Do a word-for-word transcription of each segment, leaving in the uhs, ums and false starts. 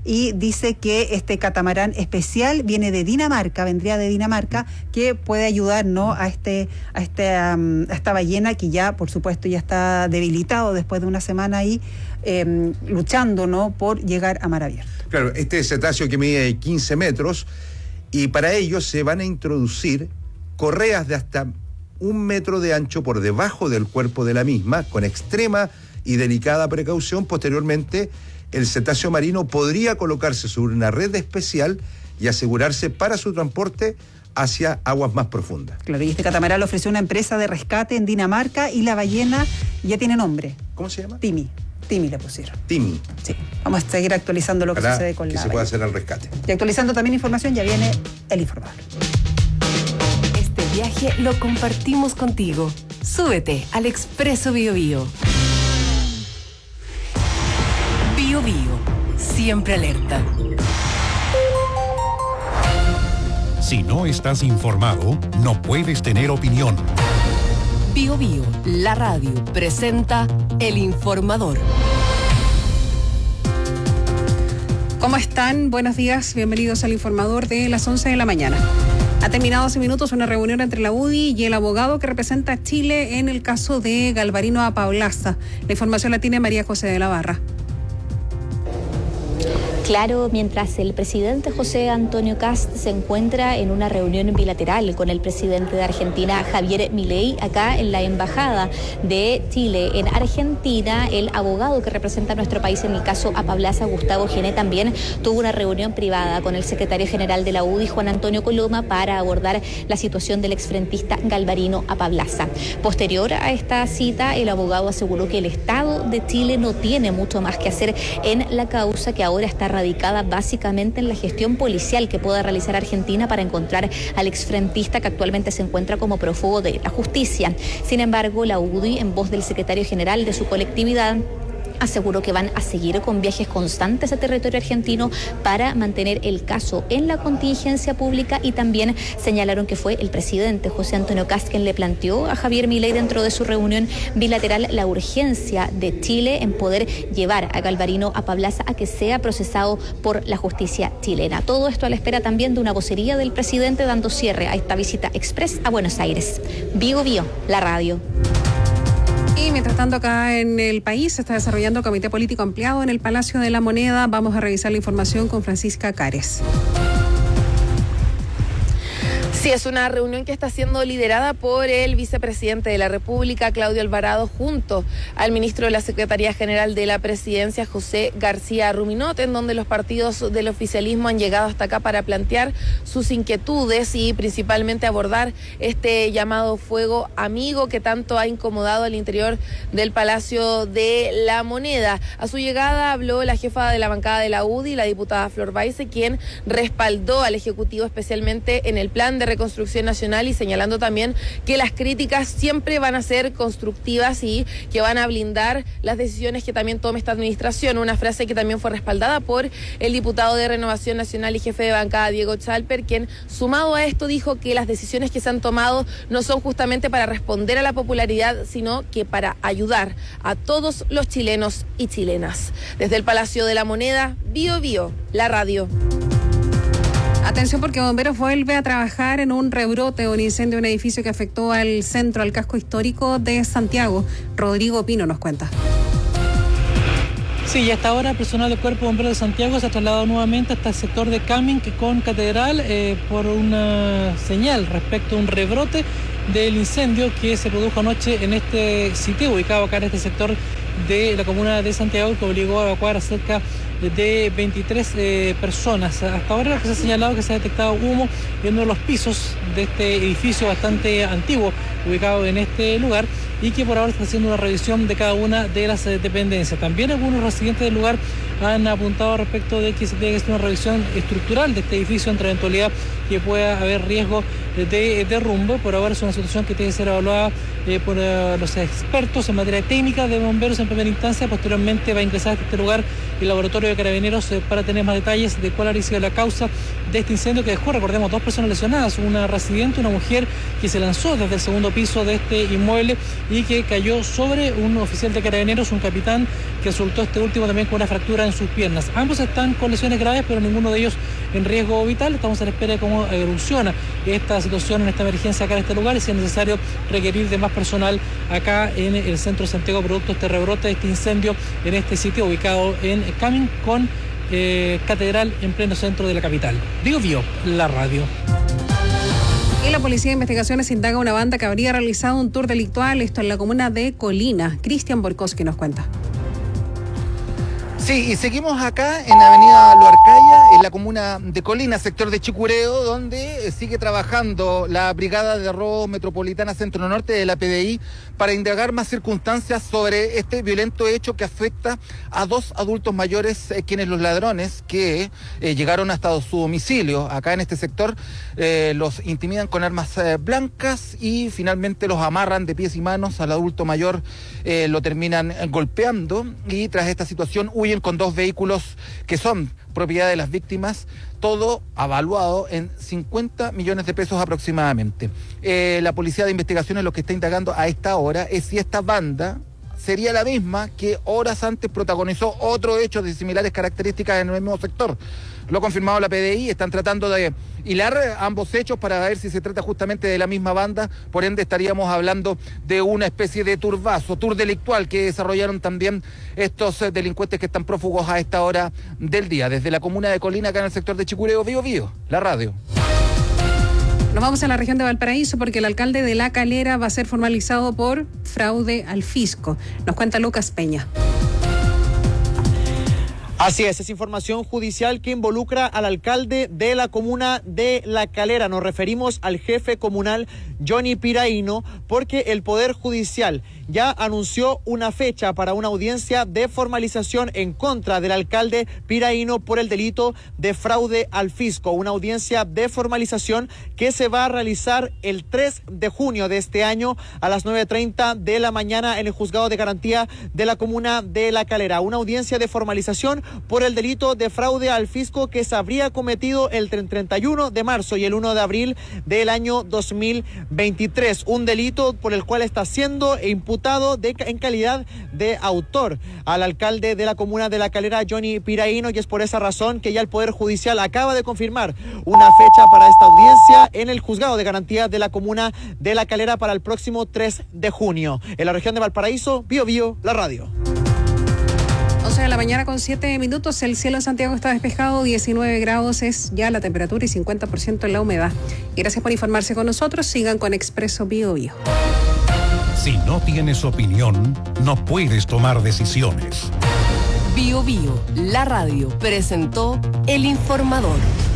y dice que este catamarán especial viene de Dinamarca, vendría de Dinamarca, que puede ayudar, ¿no?, a este a este um, a esta ballena que ya, por supuesto, ya está debilitado después de una semana ahí eh, luchando, ¿no?, por llegar a mar abierto. Claro, este cetáceo que mide quince metros, y para ello se van a introducir correas de hasta un metro de ancho por debajo del cuerpo de la misma, con extrema y delicada precaución. Posteriormente, el cetáceo marino podría colocarse sobre una red especial y asegurarse para su transporte hacia aguas más profundas. Claro, y este catamarán lo ofreció una empresa de rescate en Dinamarca, y la ballena ya tiene nombre. ¿Cómo se llama? Timi. Timi le pusieron. Timi. Sí. Vamos a seguir actualizando lo que Para sucede con que la se pueda ballena. hacer el rescate. Y actualizando también información, ya viene el informador. Este viaje lo compartimos contigo. Súbete al Expreso Bio Bio. Bio Bio, siempre alerta. Si no estás informado, no puedes tener opinión. Bio Bio, la radio, presenta El Informador. ¿Cómo están? Buenos días, bienvenidos al Informador de las once de la mañana. Ha terminado hace minutos una reunión entre la U D I y el abogado que representa a Chile en el caso de Galvarino Apablaza. La información la tiene María José de la Barra. Claro, mientras el presidente José Antonio Kast se encuentra en una reunión bilateral con el presidente de Argentina, Javier Milei, acá en la Embajada de Chile en Argentina, el abogado que representa a nuestro país en el caso Apablaza, Gustavo Gené, también tuvo una reunión privada con el secretario general de la U D I, Juan Antonio Coloma, para abordar la situación del exfrentista Galvarino Apablaza. Posterior a esta cita, el abogado aseguró que el Estado de Chile no tiene mucho más que hacer en la causa, que ahora está radicada básicamente en la gestión policial que pueda realizar Argentina para encontrar al exfrentista, que actualmente se encuentra como prófugo de la justicia. Sin embargo, la U D I, en voz del secretario general de su colectividad, aseguró que van a seguir con viajes constantes a territorio argentino para mantener el caso en la contingencia pública, y también señalaron que fue el presidente José Antonio Kast quien le planteó a Javier Milei dentro de su reunión bilateral la urgencia de Chile en poder llevar a Galvarino Apablaza a que sea procesado por la justicia chilena. Todo esto a la espera también de una vocería del presidente dando cierre a esta visita express a Buenos Aires. Bio Bio, la radio. Y mientras tanto, acá en el país se está desarrollando el Comité Político Ampliado en el Palacio de la Moneda. Vamos a revisar la información con Francisca Cares. Sí, es una reunión que está siendo liderada por el vicepresidente de la República, Claudio Alvarado, junto al ministro de la Secretaría General de la Presidencia, José García Ruminot, en donde los partidos del oficialismo han llegado hasta acá para plantear sus inquietudes y principalmente abordar este llamado fuego amigo que tanto ha incomodado al interior del Palacio de la Moneda. A su llegada habló la jefa de la bancada de la U D I, la diputada Flor Baise, quien respaldó al Ejecutivo especialmente en el plan de reconstrucción nacional, y señalando también que las críticas siempre van a ser constructivas y que van a blindar las decisiones que también tome esta administración. Una frase que también fue respaldada por el diputado de Renovación Nacional y jefe de bancada, Diego Chalper, quien, sumado a esto, dijo que las decisiones que se han tomado no son justamente para responder a la popularidad, sino que para ayudar a todos los chilenos y chilenas. Desde el Palacio de la Moneda, Bio Bio, la radio. Atención, porque Bomberos vuelve a trabajar en un rebrote o un incendio en un edificio que afectó al centro, al casco histórico de Santiago. Rodrigo Pino nos cuenta. Sí, y hasta ahora el personal del Cuerpo de Bomberos de Santiago se ha trasladado nuevamente hasta el sector de Camin con Catedral eh, por una señal respecto a un rebrote del incendio que se produjo anoche en este sitio ubicado acá en este sector de la comuna de Santiago, que obligó a evacuar a cerca de veintitrés eh, personas. Hasta ahora se ha señalado que se ha detectado humo en uno de los pisos de este edificio bastante antiguo ubicado en este lugar, y que por ahora está haciendo una revisión de cada una de las eh, dependencias. También algunos residentes del lugar han apuntado respecto de que se tiene que hacer una revisión estructural de este edificio ante la eventualidad que pueda haber riesgo de derrumbe. Por ahora es una situación que tiene que ser evaluada eh, por uh, los expertos en materia técnica de bomberos en primera instancia. Posteriormente va a ingresar a este lugar el laboratorio de carabineros eh, para tener más detalles de cuál ha sido la causa de este incendio que dejó, recordemos, dos personas lesionadas, una residente, una mujer que se lanzó desde el segundo piso de este inmueble, y que cayó sobre un oficial de carabineros, un capitán, que resultó este último también con una fractura en sus piernas. Ambos están con lesiones graves, pero ninguno de ellos en riesgo vital. Estamos a la espera de cómo evoluciona esta situación, en esta emergencia acá en este lugar, y si es necesario requerir de más personal acá en el centro de Santiago, producto de este rebrote, de este incendio en este sitio ubicado en Camin con eh, Catedral, en pleno centro de la capital. Bio Bio, la radio. Y la Policía de Investigaciones indaga una banda que habría realizado un tour delictual, esto en la comuna de Colina. Cristian Borkowski nos cuenta. Sí, y seguimos acá en Avenida Loarcaya, en la comuna de Colina, sector de Chicureo, donde sigue trabajando la Brigada de Robo Metropolitana Centro Norte de la P D I para indagar más circunstancias sobre este violento hecho que afecta a dos adultos mayores, eh, quienes los ladrones que eh, llegaron hasta su domicilio acá en este sector, eh, los intimidan con armas eh, blancas y finalmente los amarran de pies y manos al adulto mayor, eh, lo terminan golpeando y tras esta situación huyen con dos vehículos que son propiedad de las víctimas, todo avaluado en cincuenta millones de pesos aproximadamente. Eh, la Policía de Investigaciones lo que está indagando a esta hora es si esta banda sería la misma que horas antes protagonizó otro hecho de similares características en el mismo sector. Lo ha confirmado la P D I, están tratando de hilar ambos hechos para ver si se trata justamente de la misma banda, por ende estaríamos hablando de una especie de turbazo, tour delictual que desarrollaron también estos delincuentes que están prófugos a esta hora del día. Desde la comuna de Colina, acá en el sector de Chicureo, Bio Bio, la radio. Nos vamos a la región de Valparaíso porque el alcalde de La Calera va a ser formalizado por fraude al fisco. Nos cuenta Lucas Peña. Así es, es información judicial que involucra al alcalde de la comuna de La Calera. Nos referimos al jefe comunal Johnny Piraíno, porque el Poder Judicial ya anunció una fecha para una audiencia de formalización en contra del alcalde Piraíno por el delito de fraude al fisco. Una audiencia de formalización que se va a realizar el tres de junio de este año a las nueve treinta de la mañana en el Juzgado de Garantía de la comuna de La Calera. Una audiencia de formalización por el delito de fraude al fisco que se habría cometido el treinta y uno de marzo y el uno de abril del año dos mil veintitrés. Un delito por el cual está siendo imputado de, en calidad de autor al alcalde de la comuna de La Calera, Johnny Piraíno, y es por esa razón que ya el Poder Judicial acaba de confirmar una fecha para esta audiencia en el Juzgado de Garantía de la comuna de La Calera para el próximo tres de junio. En la región de Valparaíso, Bio Bio, la radio. once de la mañana con siete minutos, el cielo en Santiago está despejado, diecinueve grados es ya la temperatura y cincuenta por ciento en la humedad. Y gracias por informarse con nosotros, sigan con Expreso Bio Bio. Si no tienes opinión, no puedes tomar decisiones. Bio Bio, la radio, presentó El Informador.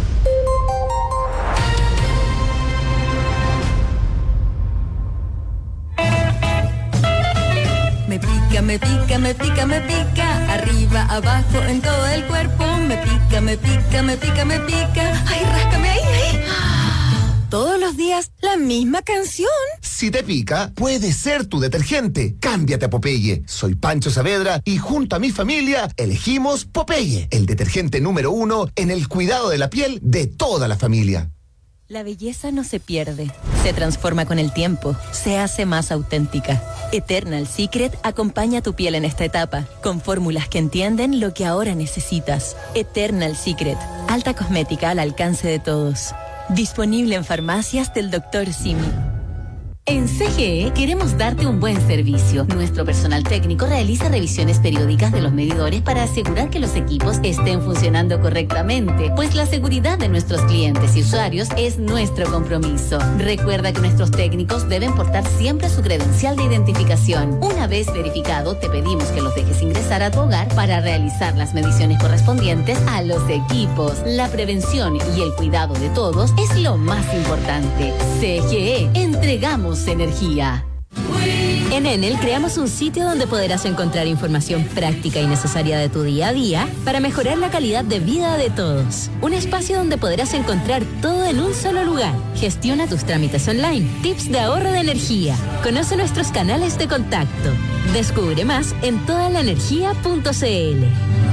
Me pica, me pica, me pica, me pica, arriba, abajo, en todo el cuerpo. Me pica, me pica, me pica, me pica. Ay, ráscame ahí, ahí. Todos los días la misma canción. Si te pica, puede ser tu detergente. Cámbiate a Popeye. Soy Pancho Saavedra y junto a mi familia elegimos Popeye, el detergente número uno en el cuidado de la piel de toda la familia. La belleza no se pierde, se transforma con el tiempo, se hace más auténtica. Eternal Secret acompaña tu piel en esta etapa, con fórmulas que entienden lo que ahora necesitas. Eternal Secret, alta cosmética al alcance de todos. Disponible en farmacias del doctor Simi. En C G E queremos darte un buen servicio. Nuestro personal técnico realiza revisiones periódicas de los medidores para asegurar que los equipos estén funcionando correctamente, pues la seguridad de nuestros clientes y usuarios es nuestro compromiso. Recuerda que nuestros técnicos deben portar siempre su credencial de identificación. Una vez verificado, te pedimos que los dejes ingresar a tu hogar para realizar las mediciones correspondientes a los equipos. La prevención y el cuidado de todos es lo más importante. C G E, entregamos energía. En Enel creamos un sitio donde podrás encontrar información práctica y necesaria de tu día a día para mejorar la calidad de vida de todos. Un espacio donde podrás encontrar todo en un solo lugar. Gestiona tus trámites online, tips de ahorro de energía. Conoce nuestros canales de contacto. Descubre más en toda la energía punto c l.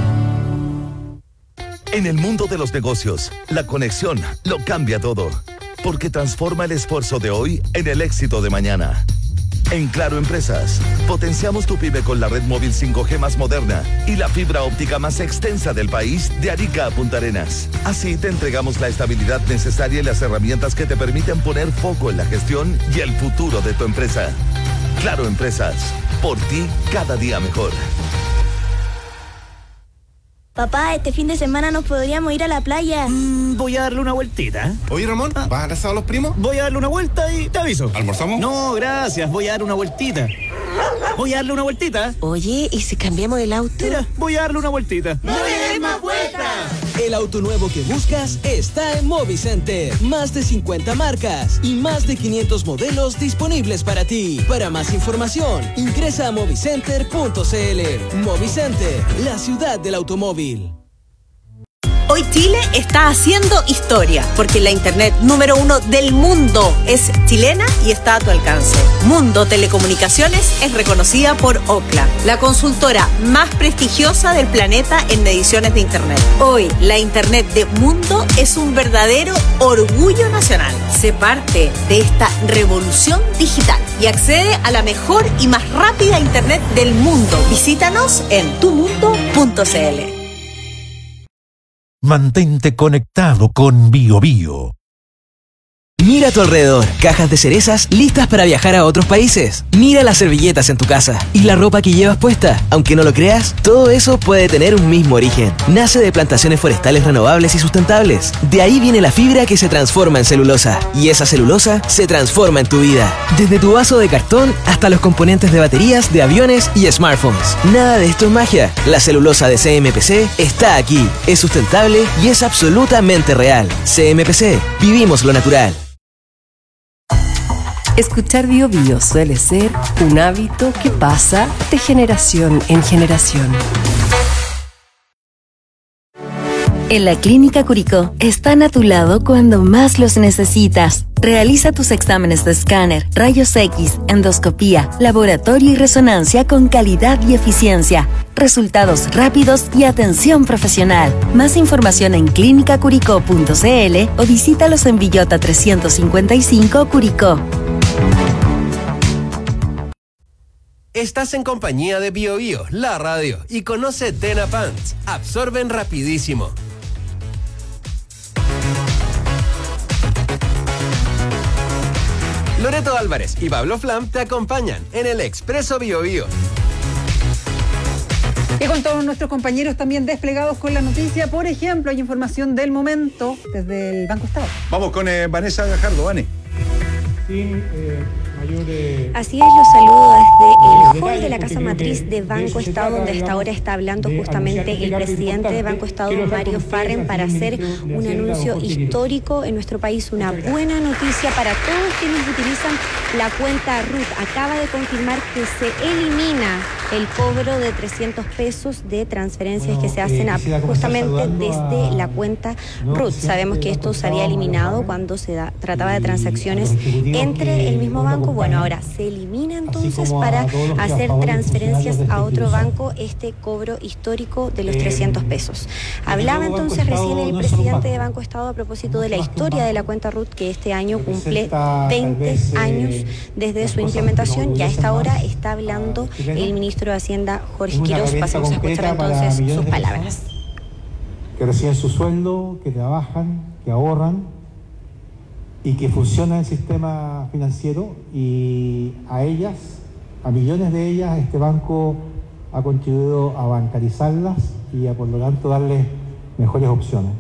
En el mundo de los negocios, la conexión lo cambia todo, porque transforma el esfuerzo de hoy en el éxito de mañana. En Claro Empresas, potenciamos tu pyme con la red móvil cinco G más moderna y la fibra óptica más extensa del país de Arica a Punta Arenas. Así te entregamos la estabilidad necesaria y las herramientas que te permiten poner foco en la gestión y el futuro de tu empresa. Claro Empresas, por ti cada día mejor. Papá, este fin de semana nos podríamos ir a la playa. Mm, voy a darle una vueltita. Oye, Ramón, ¿vas a abrazar a los primos? Voy a darle una vuelta y te aviso. ¿Almorzamos? No, gracias, voy a darle una vueltita. Voy a darle una vueltita. Oye, ¿y si cambiamos el auto? Mira, voy a darle una vueltita. ¡No le des más vueltas! El auto nuevo que buscas está en Movicenter. Más de cincuenta marcas y más de quinientos modelos disponibles para ti. Para más información, ingresa a movicenter punto cl. Movicenter, la ciudad del automóvil. Hoy Chile está haciendo historia, porque la internet número uno del mundo es chilena y está a tu alcance. Mundo Telecomunicaciones es reconocida por Ookla, la consultora más prestigiosa del planeta en mediciones de internet. Hoy, la internet de Mundo es un verdadero orgullo nacional. Sé parte de esta revolución digital y accede a la mejor y más rápida internet del mundo. Visítanos en tu mundo punto cl. Mantente conectado con BioBio. Mira a tu alrededor, cajas de cerezas listas para viajar a otros países. Mira las servilletas en tu casa y la ropa que llevas puesta. Aunque no lo creas, todo eso puede tener un mismo origen. Nace de plantaciones forestales renovables y sustentables. De ahí viene la fibra que se transforma en celulosa. Y esa celulosa se transforma en tu vida. Desde tu vaso de cartón hasta los componentes de baterías de aviones y smartphones. Nada de esto es magia. La celulosa de C M P C está aquí. Es sustentable y es absolutamente real. C M P C. Vivimos lo natural. Escuchar Bio Bio suele ser un hábito que pasa de generación en generación. En la Clínica Curicó están a tu lado cuando más los necesitas. Realiza tus exámenes de escáner, rayos X, endoscopía, laboratorio y resonancia con calidad y eficiencia. Resultados rápidos y atención profesional. Más información en clínica curicó punto cl o visítalos en Villota trescientos cincuenta y cinco Curicó. Estás en compañía de Bio Bio, la radio, y conoce Tena Pants. Absorben rapidísimo. Loreto Álvarez y Pablo Flam te acompañan en el Expreso Bio Bio. Y con todos nuestros compañeros también desplegados con la noticia, por ejemplo, hay información del momento desde el Banco Estado. Vamos con eh, Vanessa Gajardo, Vane. Sí, eh... Así es, los saludo desde el hall de la Casa Matriz de Banco Estado, donde hasta ahora está hablando justamente el presidente de Banco Estado, Mario Farren, para hacer un anuncio histórico en nuestro país, una buena noticia para todos quienes utilizan la cuenta R U T. Acaba de confirmar que se elimina el cobro de trescientos pesos de transferencias que se hacen a, justamente desde la cuenta R U T. Sabemos que esto se había eliminado cuando se da, trataba de transacciones entre el mismo banco. Bueno, ahora se elimina entonces para hacer transferencias a otro banco este cobro histórico de los trescientos pesos. Hablaba entonces recién el presidente de Banco Estado a propósito de la historia de la cuenta R U T, que este año cumple veinte años desde su implementación, y a esta hora está hablando el ministro de Hacienda, Jorge Quiroz. Pasamos a escuchar entonces sus palabras. Que reciben su sueldo, que trabajan, que ahorran y que funciona el sistema financiero, y a ellas, a millones de ellas, este banco ha contribuido a bancarizarlas y a, por lo tanto, darles mejores opciones.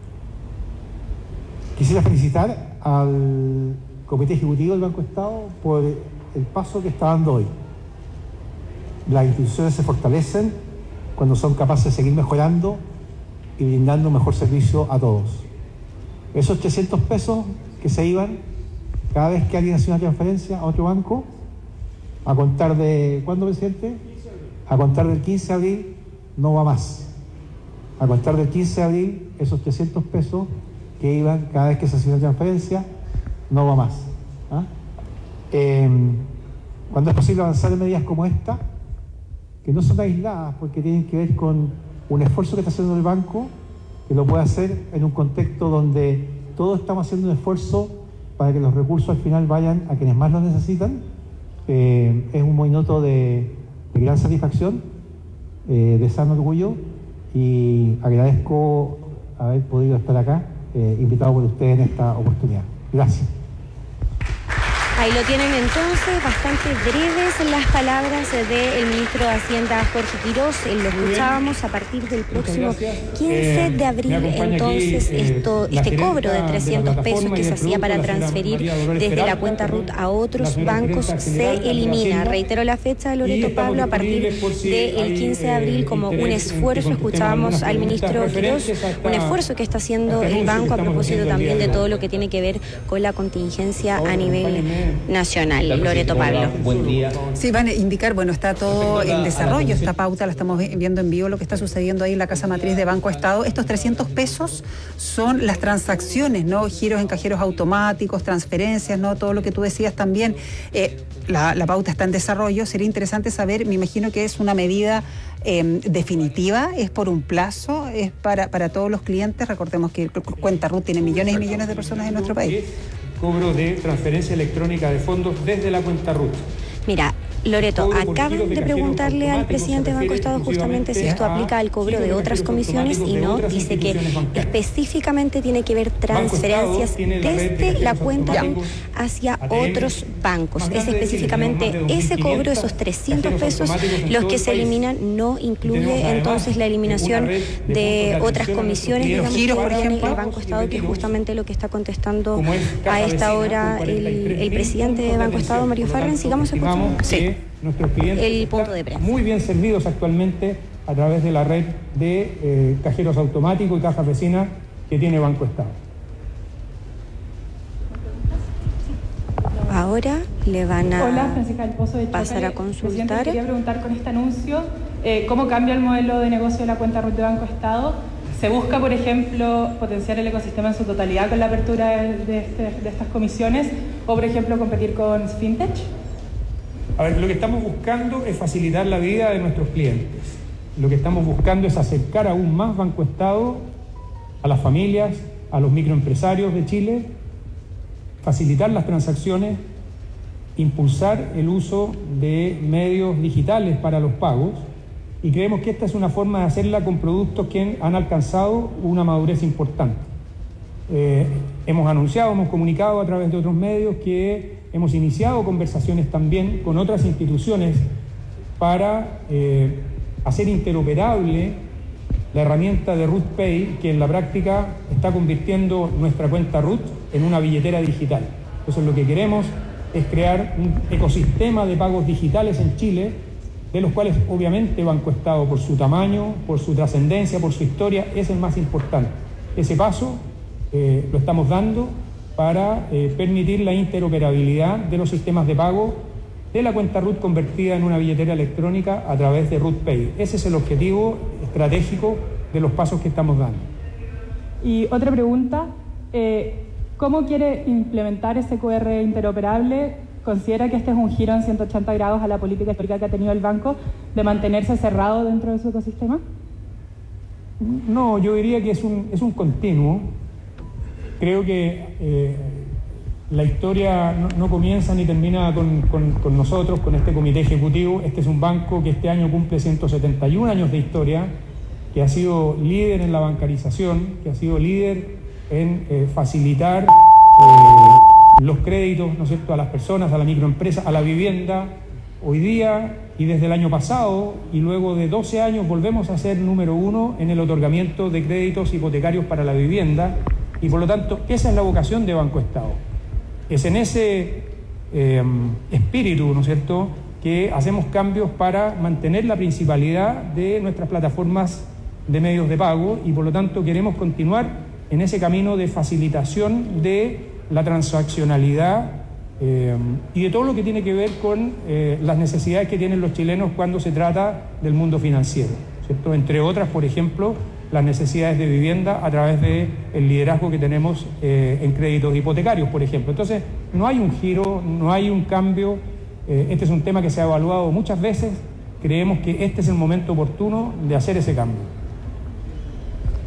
Quisiera felicitar al Comité Ejecutivo del Banco Estado por el paso que está dando hoy. Las instituciones se fortalecen cuando son capaces de seguir mejorando y brindando un mejor servicio a todos. Esos trescientos pesos que se iban cada vez que alguien hacía una transferencia a otro banco, a contar de... ¿cuándo, presidente? A contar del quince de abril no va más. A contar del quince de abril, esos trescientos pesos que iban cada vez que se hacía una transferencia no va más. ¿Ah? Eh, cuando es posible avanzar en medidas como esta, que no son aisladas porque tienen que ver con un esfuerzo que está haciendo el banco, que lo puede hacer en un contexto donde todos estamos haciendo un esfuerzo para que los recursos al final vayan a quienes más lo necesitan, Eh, es un minuto de, de gran satisfacción, eh, de sano orgullo, y agradezco haber podido estar acá, eh, invitado por ustedes en esta oportunidad. Gracias. Ahí lo tienen entonces, bastante breves las palabras del ministro de Hacienda, Jorge Quirós. Lo escuchábamos a partir del próximo quince de abril. Entonces, aquí, eh, esto, este cobro de trescientos pesos que se hacía para transferir desde la cuenta R U T a otros bancos se elimina. Reitero la fecha de Loreto Pablo a partir del quince de abril como un esfuerzo. Escuchábamos al ministro Quirós, un esfuerzo que está haciendo el banco a propósito también de todo lo que tiene que ver con la contingencia a nivel nacional. Loreto Pablo. Buen día. Sí, van a indicar, bueno, está todo en desarrollo, esta pauta la estamos viendo en vivo, lo que está sucediendo ahí en la casa matriz de Banco Estado. Estos trescientos pesos son las transacciones, ¿no? Giros en cajeros automáticos, transferencias, ¿no? Todo lo que tú decías también. Eh, la, la pauta está en desarrollo. Sería interesante saber, me imagino que es una medida eh, definitiva, es por un plazo, es para, para todos los clientes. Recordemos que Cuenta R U T tiene millones y millones de personas en nuestro país. Cobro de transferencia electrónica de fondos desde la cuenta R U T. Mira, Loreto, acaban de preguntarle al presidente de Banco Estado justamente si esto aplica al cobro de otras comisiones y no, dice que específicamente tiene que ver transferencias desde la cuenta R U T hacia otros bancos. Es específicamente ese cobro, esos trescientos pesos, los que se eliminan, no incluye entonces la eliminación de otras comisiones, digamos, que tiene el Banco Estado, que es justamente lo que está contestando a esta hora el, el presidente de Banco Estado, Mario Farren. Sigamos escuchando. Sí. Nuestros clientes el punto de prensa. Muy bien servidos actualmente a través de la red de eh, cajeros automáticos y cajas vecinas que tiene Banco Estado. Ahora le van a Hola, Francisca del Pozo de pasar Chile. a consultar. Presidente, quería preguntar con este anuncio eh, cómo cambia el modelo de negocio de la cuenta R U T de Banco Estado. ¿Se busca, por ejemplo, potenciar el ecosistema en su totalidad con la apertura de, de, este, de estas comisiones o, por ejemplo, competir con FinTech? A ver, lo que estamos buscando es facilitar la vida de nuestros clientes. Lo que estamos buscando es acercar aún más Banco Estado a las familias, a los microempresarios de Chile, facilitar las transacciones, impulsar el uso de medios digitales para los pagos, y creemos que esta es una forma de hacerla con productos que han alcanzado una madurez importante. Eh, hemos anunciado, hemos comunicado a través de otros medios que hemos iniciado conversaciones también con otras instituciones para eh, hacer interoperable la herramienta de R U T Pay, que en la práctica está convirtiendo nuestra cuenta R U T en una billetera digital. Entonces lo que queremos es crear un ecosistema de pagos digitales en Chile, de los cuales obviamente Banco Estado, por su tamaño, por su trascendencia, por su historia, es el más importante. Ese paso eh, lo estamos dando para eh, permitir la interoperabilidad de los sistemas de pago de la cuenta R U T convertida en una billetera electrónica a través de R U T Pay. Ese es el objetivo estratégico de los pasos que estamos dando. Y otra pregunta, eh, ¿cómo quiere implementar ese Q R interoperable? ¿Considera que este es un giro en ciento ochenta grados a la política histórica que ha tenido el banco de mantenerse cerrado dentro de su ecosistema? No, yo diría que es un, es un continuo. Creo que eh, la historia no, no comienza ni termina con, con, con nosotros, con este comité ejecutivo. Este es un banco que este año cumple ciento setenta y un años de historia, que ha sido líder en la bancarización, que ha sido líder en eh, facilitar eh, los créditos, ¿no es cierto?, a las personas, a la microempresa, a la vivienda. Hoy día y desde el año pasado y luego de doce años volvemos a ser número uno en el otorgamiento de créditos hipotecarios para la vivienda, y por lo tanto esa es la vocación de Banco Estado. Es en ese eh, espíritu, ¿no es cierto?, que hacemos cambios para mantener la principalidad de nuestras plataformas de medios de pago, y por lo tanto queremos continuar en ese camino de facilitación de la transaccionalidad eh, y de todo lo que tiene que ver con eh, las necesidades que tienen los chilenos cuando se trata del mundo financiero, ¿cierto? Entre otras, por ejemplo, las necesidades de vivienda a través del liderazgo que tenemos eh, en créditos hipotecarios, por ejemplo. Entonces, no hay un giro, no hay un cambio. Eh, este es un tema que se ha evaluado muchas veces. Creemos que este es el momento oportuno de hacer ese cambio.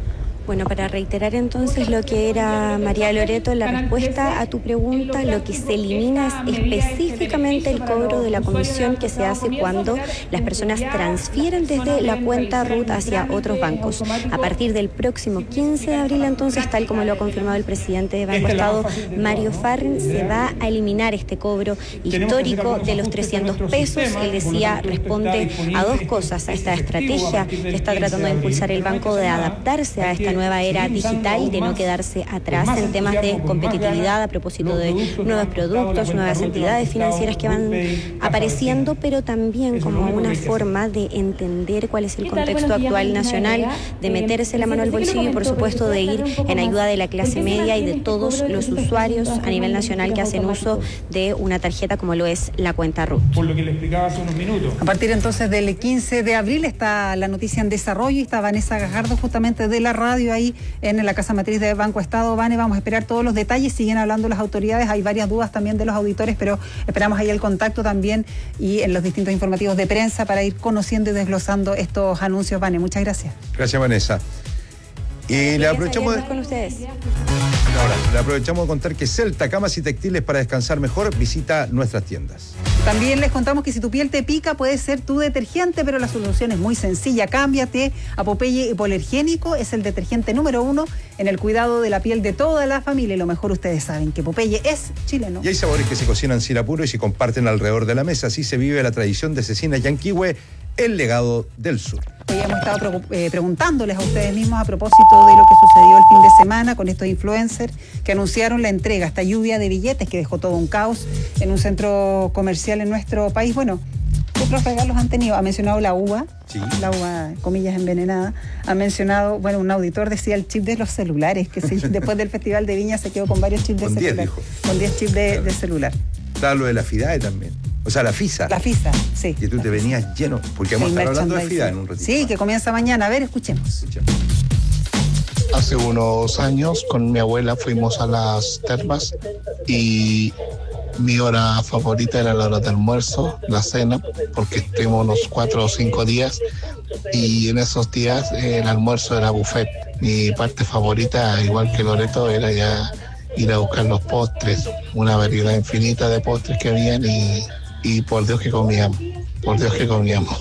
Bueno, para reiterar entonces lo que era María Loreto, la respuesta a tu pregunta, lo que se elimina es específicamente el cobro de la comisión que se hace cuando las personas transfieren desde la cuenta R U T hacia otros bancos. A partir del próximo quince de abril, entonces, tal como lo ha confirmado el presidente de Banco Estado, Mario Farren, se va a eliminar este cobro histórico de los trescientos pesos. Él decía, responde a dos cosas, a esta estrategia que está tratando de impulsar el banco de adaptarse a esta nueva era digital, de no quedarse atrás en temas de competitividad a propósito de nuevos productos, nuevas entidades financieras que van apareciendo, pero también como una forma de entender cuál es el contexto actual nacional, de meterse la mano al bolsillo y por supuesto de ir en ayuda de la clase media y de todos los usuarios a nivel nacional que hacen uso de una tarjeta como lo es la cuenta R U T. Por lo que le explicaba hace unos minutos. A partir entonces del quince de abril está la noticia en desarrollo y está Vanessa Gajardo justamente de la radio ahí en la casa matriz de Banco Estado. Vane, vamos a esperar todos los detalles, siguen hablando las autoridades, hay varias dudas también de los auditores, pero esperamos ahí el contacto también y en los distintos informativos de prensa para ir conociendo y desglosando estos anuncios. Vane, muchas gracias. Gracias, Vanessa. Y le aprovechamos, con ustedes. ahora, le aprovechamos de contar que Celta, camas y textiles para descansar mejor, visita nuestras tiendas. También les contamos que si tu piel te pica puede ser tu detergente, pero la solución es muy sencilla. Cámbiate a Popeye Hipoalergénico, es el detergente número uno en el cuidado de la piel de toda la familia y lo mejor ustedes saben que Popeye es chileno. Y hay sabores que se cocinan sin apuro y se comparten alrededor de la mesa, así se vive la tradición de Cecina Yanquihue, el legado del sur. Hoy hemos estado eh, preguntándoles a ustedes mismos a propósito de lo que sucedió el fin de semana con estos influencers que anunciaron la entrega, esta lluvia de billetes que dejó todo un caos en un centro comercial en nuestro país. Bueno, ¿qué otros regalos han tenido? Ha mencionado la uva, sí. La uva, comillas, envenenada. Ha mencionado, bueno, un auditor decía el chip de los celulares, que sí, después del Festival de Viña se quedó con varios chips de con celular. diez, dijo. Con diez chips de, de celular. Está lo de la FIDAE también. O sea, la FISA. La FISA, sí. Que tú te venías lleno, porque vamos a estar hablando de FIDAE en un ratito. Sí, que comienza mañana. A ver, escuchemos. Escuchemos. Hace unos años con mi abuela fuimos a las termas y mi hora favorita era la hora de almuerzo, la cena, porque estuvimos unos cuatro o cinco días y en esos días el almuerzo era buffet. Mi parte favorita, igual que Loreto, era ya ir a buscar los postres, una variedad infinita de postres que habían y, y por Dios que comíamos, por Dios que comíamos.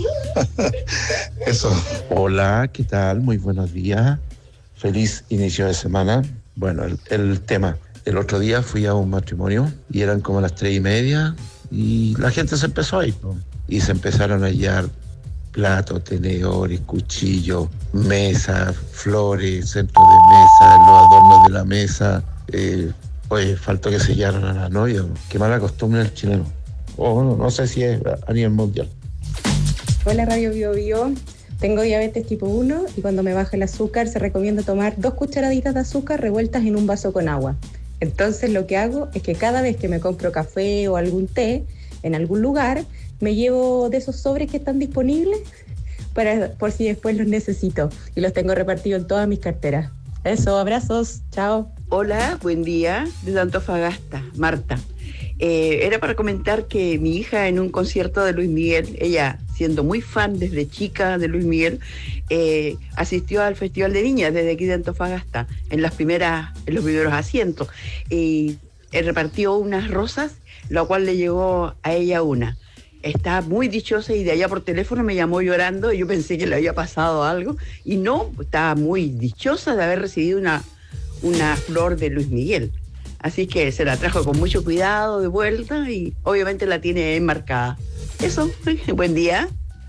Eso. Hola, ¿qué tal? Muy buenos días. Feliz inicio de semana. Bueno, el, el tema. El otro día fui a un matrimonio y eran como las tres y media y la gente se empezó a ir, ¿no? Y se empezaron a hallar platos, tenedores, cuchillos, mesas, flores, centros de mesa, los adornos de la mesa. Eh, oye, faltó que sellaran a la novia. Qué mala costumbre el chileno. O no, no sé si es a nivel mundial. Hola, Radio Bio Bio. Tengo diabetes tipo uno y cuando me baja el azúcar se recomienda tomar dos cucharaditas de azúcar revueltas en un vaso con agua. Entonces lo que hago es que cada vez que me compro café o algún té en algún lugar, me llevo de esos sobres que están disponibles para, por si después los necesito y los tengo repartidos en todas mis carteras. Eso, abrazos, chao. Hola, buen día, desde Antofagasta, Marta. Eh, era para comentar que mi hija en un concierto de Luis Miguel, ella siendo muy fan desde chica de Luis Miguel, eh, asistió al Festival de Viña desde aquí de Antofagasta, en las primeras, en los primeros asientos, y eh, repartió unas rosas, lo cual le llegó a ella una. Está muy dichosa y de allá por teléfono me llamó llorando y yo pensé que le había pasado algo y no, estaba muy dichosa de haber recibido una, una flor de Luis Miguel. Así que se la trajo con mucho cuidado de vuelta y obviamente la tiene enmarcada. Eso, buen día.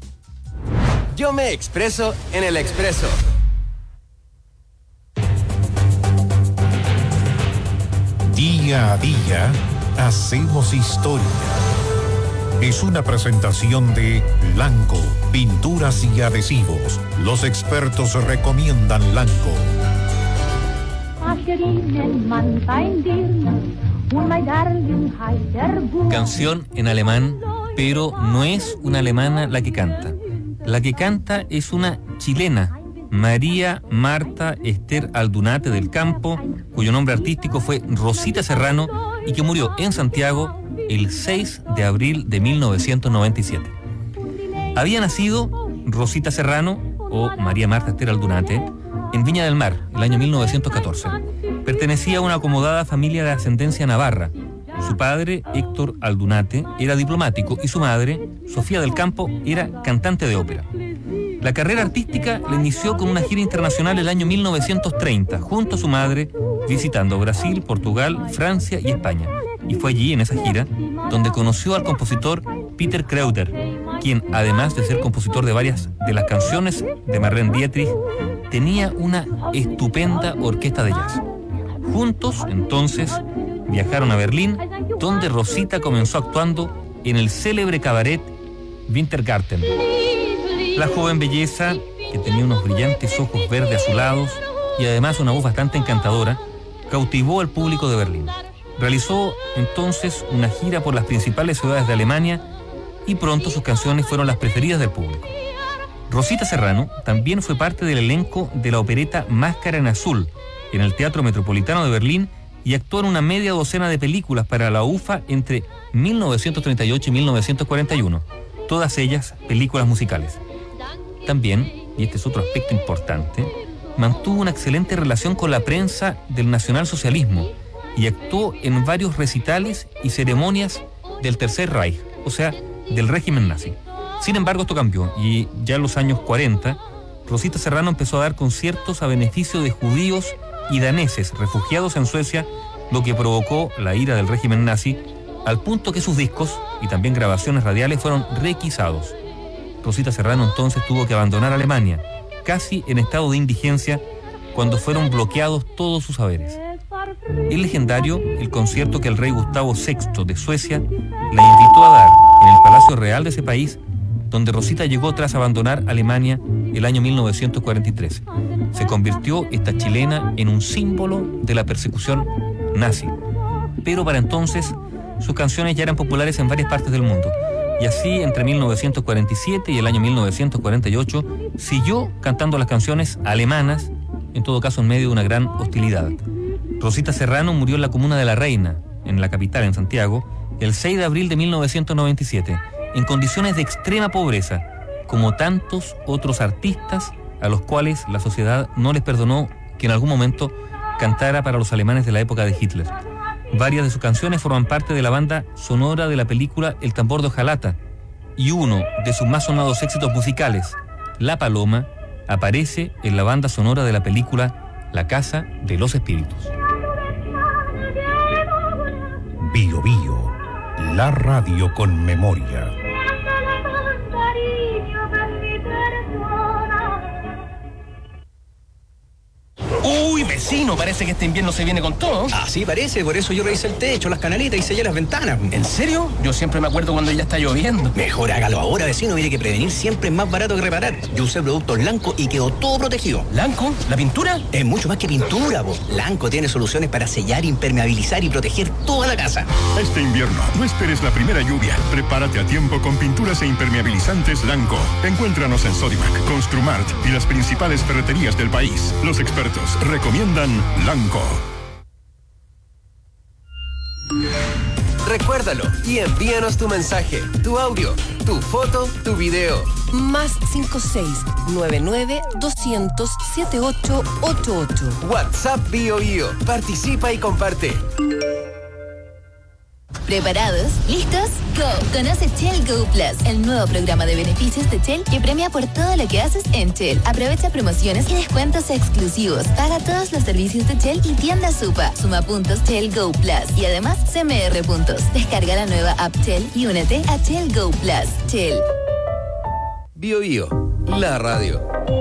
Yo me expreso en el Expreso. Día a día hacemos historia. Es una presentación de Lanco, pinturas y adhesivos. Los expertos recomiendan Lanco. Canción en alemán, pero no es una alemana la que canta. La que canta es una chilena, María Marta Esther Aldunate del Campo, cuyo nombre artístico fue Rosita Serrano y que murió en Santiago el seis de abril de mil novecientos noventa y siete. Había nacido Rosita Serrano, o María Marta Esther Aldunate, en Viña del Mar, el año mil novecientos catorce. Pertenecía a una acomodada familia de ascendencia navarra. Su padre, Héctor Aldunate, era diplomático y su madre, Sofía del Campo, era cantante de ópera. La carrera artística la inició con una gira internacional el año mil novecientos treinta, junto a su madre, visitando Brasil, Portugal, Francia y España. Y fue allí, en esa gira, donde conoció al compositor Peter Kreuder, quien, además de ser compositor de varias de las canciones de Marlene Dietrich, tenía una estupenda orquesta de jazz. Juntos, entonces, viajaron a Berlín, donde Rosita comenzó actuando en el célebre cabaret Wintergarten. La joven belleza, que tenía unos brillantes ojos verde azulados y además una voz bastante encantadora, cautivó al público de Berlín. Realizó entonces una gira por las principales ciudades de Alemania y pronto sus canciones fueron las preferidas del público. Rosita Serrano también fue parte del elenco de la opereta Máscara en Azul en el Teatro Metropolitano de Berlín y actuó en una media docena de películas para la U F A entre mil novecientos treinta y ocho y mil novecientos cuarenta y uno, todas ellas películas musicales. También, y este es otro aspecto importante, mantuvo una excelente relación con la prensa del nacionalsocialismo y actuó en varios recitales y ceremonias del Tercer Reich, o sea, del régimen nazi. Sin embargo, esto cambió y ya en los años cuarenta, Rosita Serrano empezó a dar conciertos a beneficio de judíos y daneses refugiados en Suecia, lo que provocó la ira del régimen nazi, al punto que sus discos y también grabaciones radiales fueron requisados. Rosita Serrano entonces tuvo que abandonar Alemania, casi en estado de indigencia, cuando fueron bloqueados todos sus saberes. Es legendario el concierto que el rey Gustavo sexto de Suecia la invitó a dar en el Palacio Real de ese país, donde Rosita llegó tras abandonar Alemania el año mil novecientos cuarenta y tres. Se convirtió esta chilena en un símbolo de la persecución nazi. Pero para entonces, sus canciones ya eran populares en varias partes del mundo. Y así, entre mil novecientos cuarenta y siete y el año mil novecientos cuarenta y ocho, siguió cantando las canciones alemanas, en todo caso en medio de una gran hostilidad. Rosita Serrano murió en la comuna de La Reina, en la capital, en Santiago, el seis de abril de mil novecientos noventa y siete, en condiciones de extrema pobreza, como tantos otros artistas a los cuales la sociedad no les perdonó que en algún momento cantara para los alemanes de la época de Hitler. Varias de sus canciones forman parte de la banda sonora de la película El tambor de hojalata, y uno de sus más sonados éxitos musicales, La Paloma, aparece en la banda sonora de la película La Casa de los Espíritus. Bio Bio, la radio con memoria. Uy, vecino, parece que este invierno se viene con todo. Así parece, por eso yo revisé el techo, las canaletas y sellé las ventanas. ¿En serio? Yo siempre me acuerdo cuando ya está lloviendo. Mejor hágalo ahora, vecino, mire que prevenir siempre es más barato que reparar. Yo usé productos Lanco y quedó todo protegido. ¿Lanco? ¿La pintura? Es mucho más que pintura, vos. Lanco tiene soluciones para sellar, impermeabilizar y proteger toda la casa. Este invierno, no esperes la primera lluvia. Prepárate a tiempo con pinturas e impermeabilizantes Lanco. Encuéntranos en Sodimac, Construmart y las principales ferreterías del país. Los expertos recomiendan Lanco. Recuérdalo y envíanos tu mensaje, tu audio, tu foto, tu video. Más cinco seis nueve nueve doscientos setenta y ocho ochenta y ocho. WhatsApp Bio Bio. Participa y comparte. ¿Preparados? ¿Listos? ¡Go! Conoce Shell Go Plus, el nuevo programa de beneficios de Shell que premia por todo lo que haces en Shell. Aprovecha promociones y descuentos exclusivos. Paga todos los servicios de Shell y tienda Supa. Suma puntos Shell Go Plus y además C M R puntos. Descarga la nueva app Shell y únete a Shell Go Plus. Shell. Bio Bio, la radio.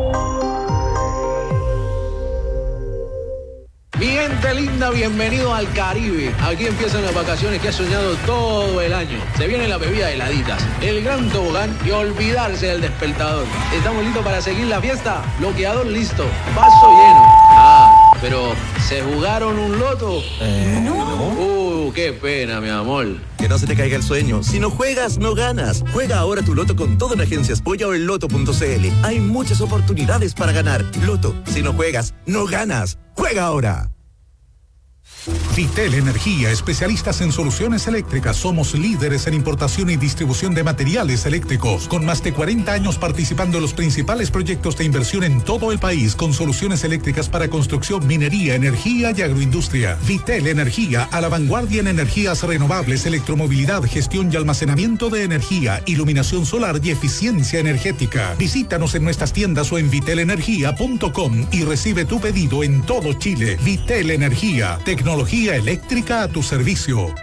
Mi gente linda, bienvenido al Caribe. Aquí empiezan las vacaciones que has soñado todo el año. Se viene la bebida de heladitas, el gran tobogán y olvidarse del despertador. ¿Estamos listos para seguir la fiesta? Bloqueador listo, vaso lleno. Ah, pero ¿se jugaron un loto? Eh, no. Uh, qué pena, mi amor. Que no se te caiga el sueño. Si no juegas, no ganas. Juega ahora tu loto con todo en Agencias Polla o en loto punto c l. Hay muchas oportunidades para ganar. Loto, si no juegas, no ganas. ¡Juega ahora! Vitel Energía, especialistas en soluciones eléctricas. Somos líderes en importación y distribución de materiales eléctricos, con más de cuarenta años participando en los principales proyectos de inversión en todo el país, con soluciones eléctricas para construcción, minería, energía y agroindustria. Vitel Energía, a la vanguardia en energías renovables, electromovilidad, gestión y almacenamiento de energía, iluminación solar y eficiencia energética. Visítanos en nuestras tiendas o en vitel energía punto com y recibe tu pedido en todo Chile. Vitel Energía, tecnología eléctrica a tu servicio.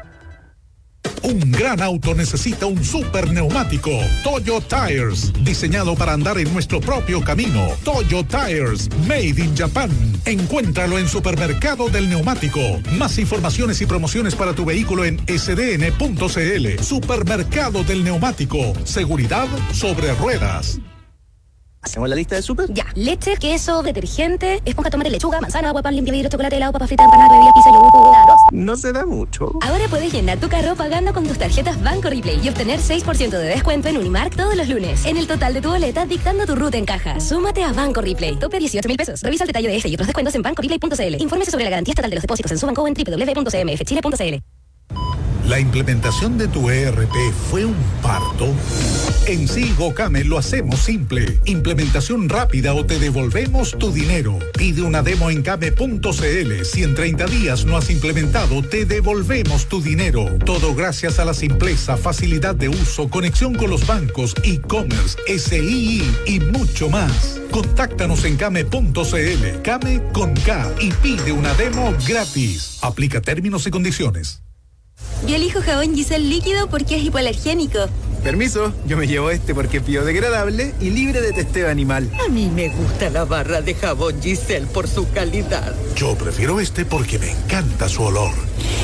Un gran auto necesita un super neumático. Toyo Tires, diseñado para andar en nuestro propio camino. Toyo Tires, made in Japan. Encuéntralo en Supermercado del Neumático. Más informaciones y promociones para tu vehículo en ese de ene punto ce ele. Supermercado del Neumático. Seguridad sobre ruedas. ¿Hacemos la lista de súper? Ya. Leche, queso, detergente, esponja, tomate, lechuga, manzana, agua, pan, limpia vidrio, chocolate, helado, papas fritas, empanadas, bebida, pizza, yogur, arroz. No se da mucho. Ahora puedes llenar tu carro pagando con tus tarjetas Banco Replay y obtener seis por ciento de descuento en Unimark todos los lunes. En el total de tu boleta, dictando tu ruta en caja. Súmate a Banco Replay. Tope dieciocho mil pesos. Revisa el detalle de este y otros descuentos en banco replay punto ce ele. Infórmese sobre la garantía estatal de los depósitos en Subanco en doble u doble u doble u punto c m f chile punto c ele. ¿La implementación de tu E R P fue un parto? En Sigo Came lo hacemos simple. Implementación rápida o te devolvemos tu dinero. Pide una demo en came punto ce ele. Si en treinta días no has implementado, te devolvemos tu dinero. Todo gracias a la simpleza, facilidad de uso, conexión con los bancos, e-commerce, S I I y mucho más. Contáctanos en came punto ce ele. Came con K y pide una demo gratis. Aplica términos y condiciones. Yo elijo jabón Giselle líquido porque es hipoalergénico. Permiso, yo me llevo este porque es biodegradable y libre de testeo animal. A mí me gusta la barra de jabón Giselle por su calidad. Yo prefiero este porque me encanta su olor.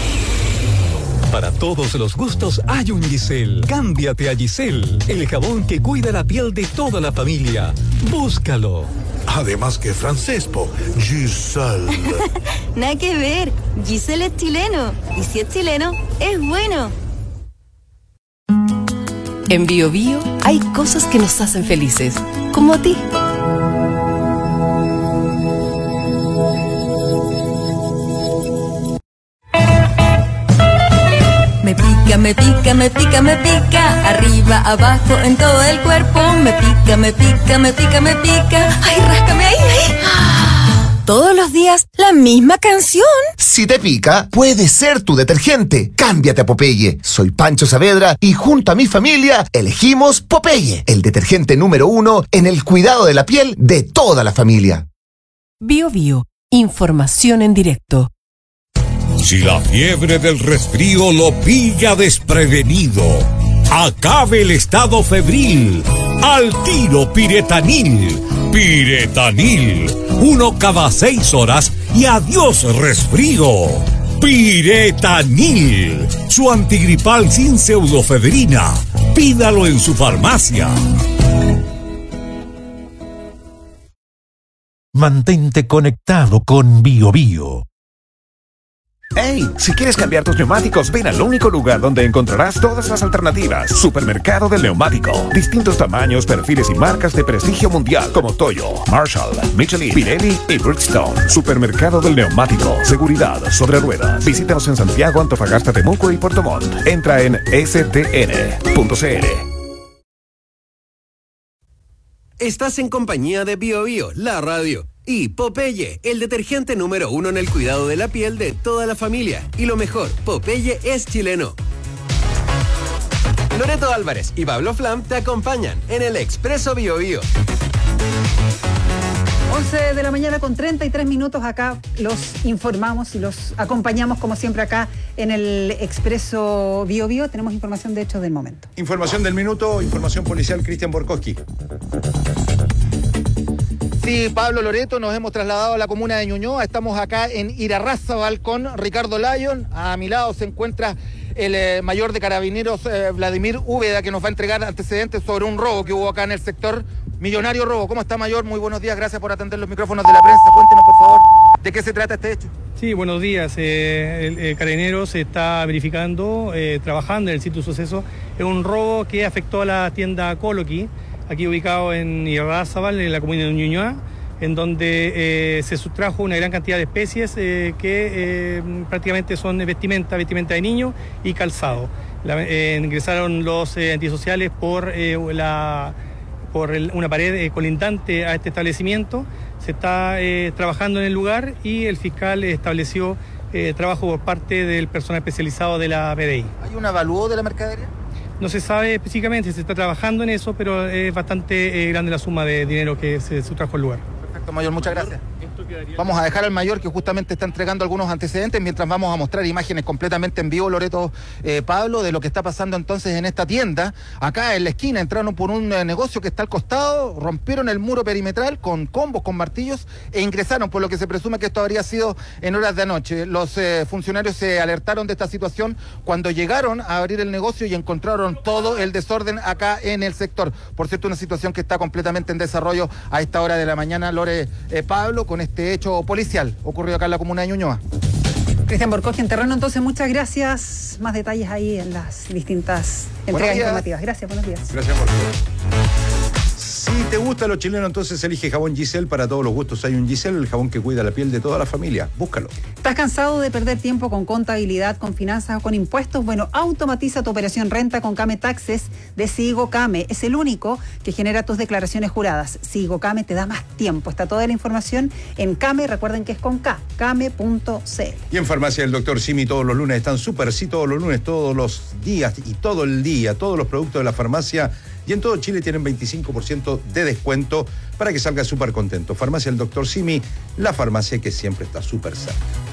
Para todos los gustos hay un Giselle. Cámbiate a Giselle, el jabón que cuida la piel de toda la familia. Búscalo. Además que francés, po. Giselle. Nada que ver. Giselle es chileno. Y si es chileno, es bueno. En Bio Bio hay cosas que nos hacen felices, como a ti. Me pica, me pica, me pica, me pica. Arriba, abajo, en todo el cuerpo. Me pica, me pica, me pica, me pica. Ay, ráscame ahí, ahí. Todos los días, la misma canción. Si te pica, puede ser tu detergente. Cámbiate a Popeye. Soy Pancho Saavedra y junto a mi familia elegimos Popeye, el detergente número uno en el cuidado de la piel de toda la familia. Bio Bio. Información en directo. Si la fiebre del resfrío lo pilla desprevenido, acabe el estado febril. Al tiro Piretanil. Piretanil. Uno cada seis horas y adiós resfrío. Piretanil. Su antigripal sin pseudofebrina. Pídalo en su farmacia. Mantente conectado con Bio Bio. ¡Hey! Si quieres cambiar tus neumáticos, ven al único lugar donde encontrarás todas las alternativas. Supermercado del Neumático. Distintos tamaños, perfiles y marcas de prestigio mundial como Toyo, Marshall, Michelin, Pirelli y Bridgestone. Supermercado del Neumático. Seguridad sobre ruedas. Visítanos en Santiago, Antofagasta, Temuco y Puerto Montt. Entra en ese te ene punto ce ele. Estás en compañía de Bio Bio, la radio. Y Popeye, el detergente número uno en el cuidado de la piel de toda la familia. Y lo mejor, Popeye es chileno. Loreto Álvarez y Pablo Flam te acompañan en el Expreso Bio Bio. once de la mañana con treinta y tres minutos acá los informamos y los acompañamos como siempre acá en el Expreso Bio Bio. Tenemos información de hecho del momento. Información del minuto, información policial, Cristian Borkowski. Sí, Pablo, Loreto, nos hemos trasladado a la comuna de Ñuñoa. Estamos acá en Irarrázaval con Ricardo Lyon. A mi lado se encuentra el eh, mayor de carabineros, eh, Vladimir Úbeda, que nos va a entregar antecedentes sobre un robo que hubo acá en el sector. Millonario robo. ¿Cómo está, mayor? Muy buenos días. Gracias por atender los micrófonos de la prensa. Cuéntenos, por favor, de qué se trata este hecho. Sí, buenos días. Eh, el, el Carabineros está verificando, eh, trabajando en el sitio de suceso. Es un robo que afectó a la tienda Coloqui, aquí ubicado en Irarrázaval, en la comuna de Ñuñoa. en donde eh, se sustrajo una gran cantidad de especies eh, que eh, prácticamente son vestimenta, vestimenta de niños y calzado. La, eh, ingresaron los eh, antisociales por, eh, la, por el, una pared eh, colindante a este establecimiento. Se está eh, trabajando en el lugar y el fiscal estableció eh, trabajo por parte del personal especializado de la P D I. ¿Hay un avalúo de la mercadería? No se sabe específicamente, se está trabajando en eso, pero es bastante eh, grande la suma de dinero que se sustrajo al lugar. Perfecto, mayor, muchas gracias. Vamos a dejar al mayor que justamente está entregando algunos antecedentes mientras vamos a mostrar imágenes completamente en vivo, Loreto, eh, Pablo, de lo que está pasando entonces en esta tienda. Acá en la esquina entraron por un eh, negocio que está al costado, rompieron el muro perimetral con combos, con martillos e ingresaron, por lo que se presume que esto habría sido en horas de anoche. Los eh, funcionarios se alertaron de esta situación cuando llegaron a abrir el negocio y encontraron todo el desorden acá en el sector. Por cierto, una situación que está completamente en desarrollo a esta hora de la mañana, Lore, eh, Pablo, con este hecho policial ocurrido acá en la comuna de Ñuñoa. Cristian Borcogi en terreno, entonces muchas gracias. Más detalles ahí en las distintas entregas informativas. Gracias, buenos días. Gracias, Borcogi. Si te gusta lo chileno, entonces elige jabón Giselle. Para todos los gustos hay un Giselle, el jabón que cuida la piel de toda la familia. Búscalo. ¿Estás cansado de perder tiempo con contabilidad, con finanzas o con impuestos? Bueno, automatiza tu operación renta con Came Taxes de Sigo Came. Es el único que genera tus declaraciones juradas. Sigo Came te da más tiempo. Está toda la información en Came. Recuerden que es con K, came punto c l. Y en Farmacia del Doctor Simi todos los lunes están súper, sí, todos los lunes, todos los días y todo el día. Todos los productos de la farmacia y en todo Chile tienen veinticinco por ciento de descuento para que salga súper contento. Farmacia del Doctor Simi, la farmacia que siempre está súper cerca.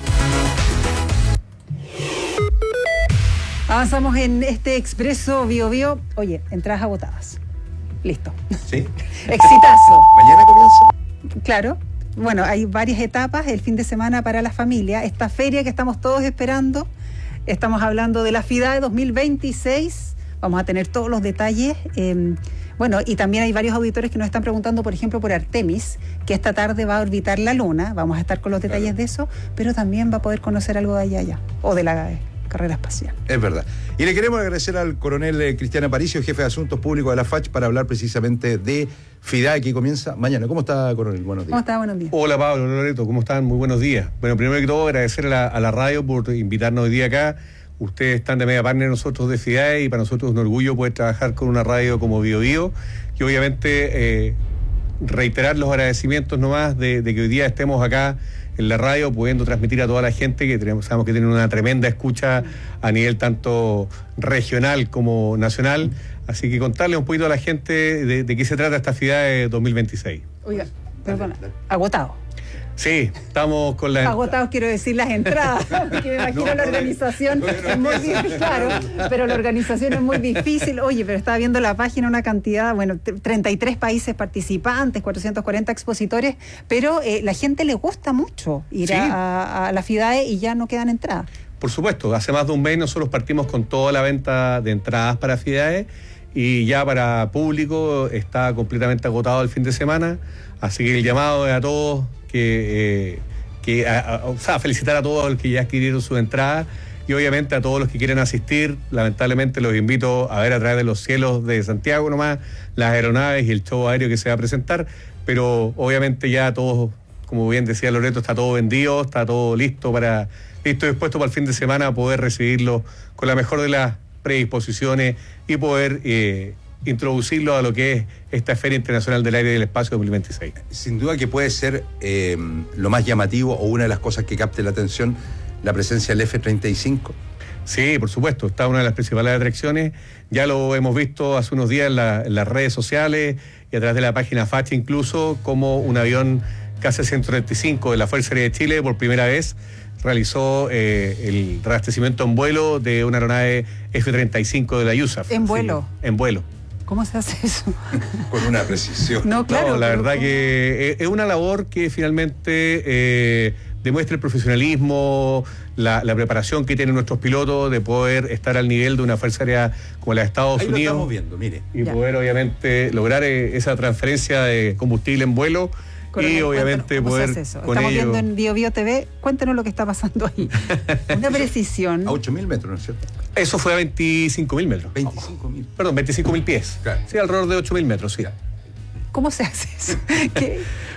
Avanzamos en este expreso Bio Bio. Oye, entradas agotadas. Listo. ¿Sí? Exitazo. ¿Mañana comienza? Claro. Bueno, hay varias etapas el fin de semana para la familia. Esta feria que estamos todos esperando. Estamos hablando de la FIDAE dos mil veintiséis. Vamos a tener todos los detalles. Eh, bueno, y también hay varios auditores que nos están preguntando, por ejemplo, por Artemis, que esta tarde va a orbitar la Luna. Vamos a estar con los detalles claro. de eso, pero también va a poder conocer algo de allá, allá o de la eh, carrera espacial. Es verdad. Y le queremos agradecer al coronel eh, Cristian Aparicio, jefe de Asuntos Públicos de la F A C H, para hablar precisamente de FIDAE, que comienza mañana. ¿Cómo está, coronel? Buenos días. ¿Cómo está? Buenos días. Hola, Pablo, Loreto, ¿cómo están? Muy buenos días. Bueno, primero que todo, agradecer a la, a la radio por invitarnos hoy día acá. Ustedes están de media partner nosotros de FIDAE y para nosotros es un orgullo poder trabajar con una radio como Bio Bio y obviamente eh, reiterar los agradecimientos nomás de, de que hoy día estemos acá en la radio pudiendo transmitir a toda la gente que tenemos, sabemos que tienen una tremenda escucha a nivel tanto regional como nacional, así que contarle un poquito a la gente de, de qué se trata esta FIDAE dos mil veintiséis. Oiga, perdona, agotado. Sí, estamos con la... Agotados quiero decir las entradas, porque me imagino no, la organización no, no, es muy difícil, claro, pero la organización es muy difícil. Oye, pero estaba viendo la página, una cantidad, bueno, treinta y tres países participantes, cuatrocientos cuarenta expositores, pero eh, la gente le gusta mucho ir sí. a, a la FIDAE y ya no quedan entradas. Por supuesto, hace más de un mes nosotros partimos con toda la venta de entradas para FIDAE y ya para público está completamente agotado el fin de semana, así que el llamado es a todos que, eh, que a, a, o sea, felicitar a todos los que ya adquirieron su entrada y obviamente a todos los que quieren asistir. Lamentablemente los invito a ver a través de los cielos de Santiago nomás las aeronaves y el show aéreo que se va a presentar, pero obviamente ya todos, como bien decía Loreto, está todo vendido, está todo listo para listo y dispuesto para el fin de semana poder recibirlo con la mejor de las predisposiciones y poder eh, introducirlo a lo que es esta Feria Internacional del Aire y del Espacio dos mil veintiséis. Sin duda que puede ser eh, lo más llamativo o una de las cosas que capte la atención la presencia del F treinta y cinco. Sí, por supuesto, está una de las principales atracciones, ya lo hemos visto hace unos días en, la, en las redes sociales y a través de la página F A C H incluso, como un avión K C ciento treinta y cinco de la Fuerza Aérea de Chile por primera vez realizó eh, el reabastecimiento en vuelo de una aeronave F treinta y cinco de la U S A F. ¿En vuelo? Sí, en vuelo. ¿Cómo se hace eso? Con una precisión. No, claro. No, la verdad ¿cómo? que es una labor que finalmente eh, demuestra el profesionalismo, la, la preparación que tienen nuestros pilotos de poder estar al nivel de una Fuerza Aérea como la de Estados Ahí Unidos. Lo estamos viendo, mire. Y ya. poder obviamente lograr esa transferencia de combustible en vuelo. Coronel, y obviamente ¿cómo poder se hace eso? con Estamos ello... viendo en Bio Bio T V, cuéntenos lo que está pasando ahí. Una precisión. A ocho mil metros, ¿no es cierto? Eso fue a veinticinco mil metros. veinticinco mil. Perdón, veinticinco mil pies. Claro. Sí, alrededor de ocho mil metros, sí. ¿Cómo se hace eso? ¿Qué?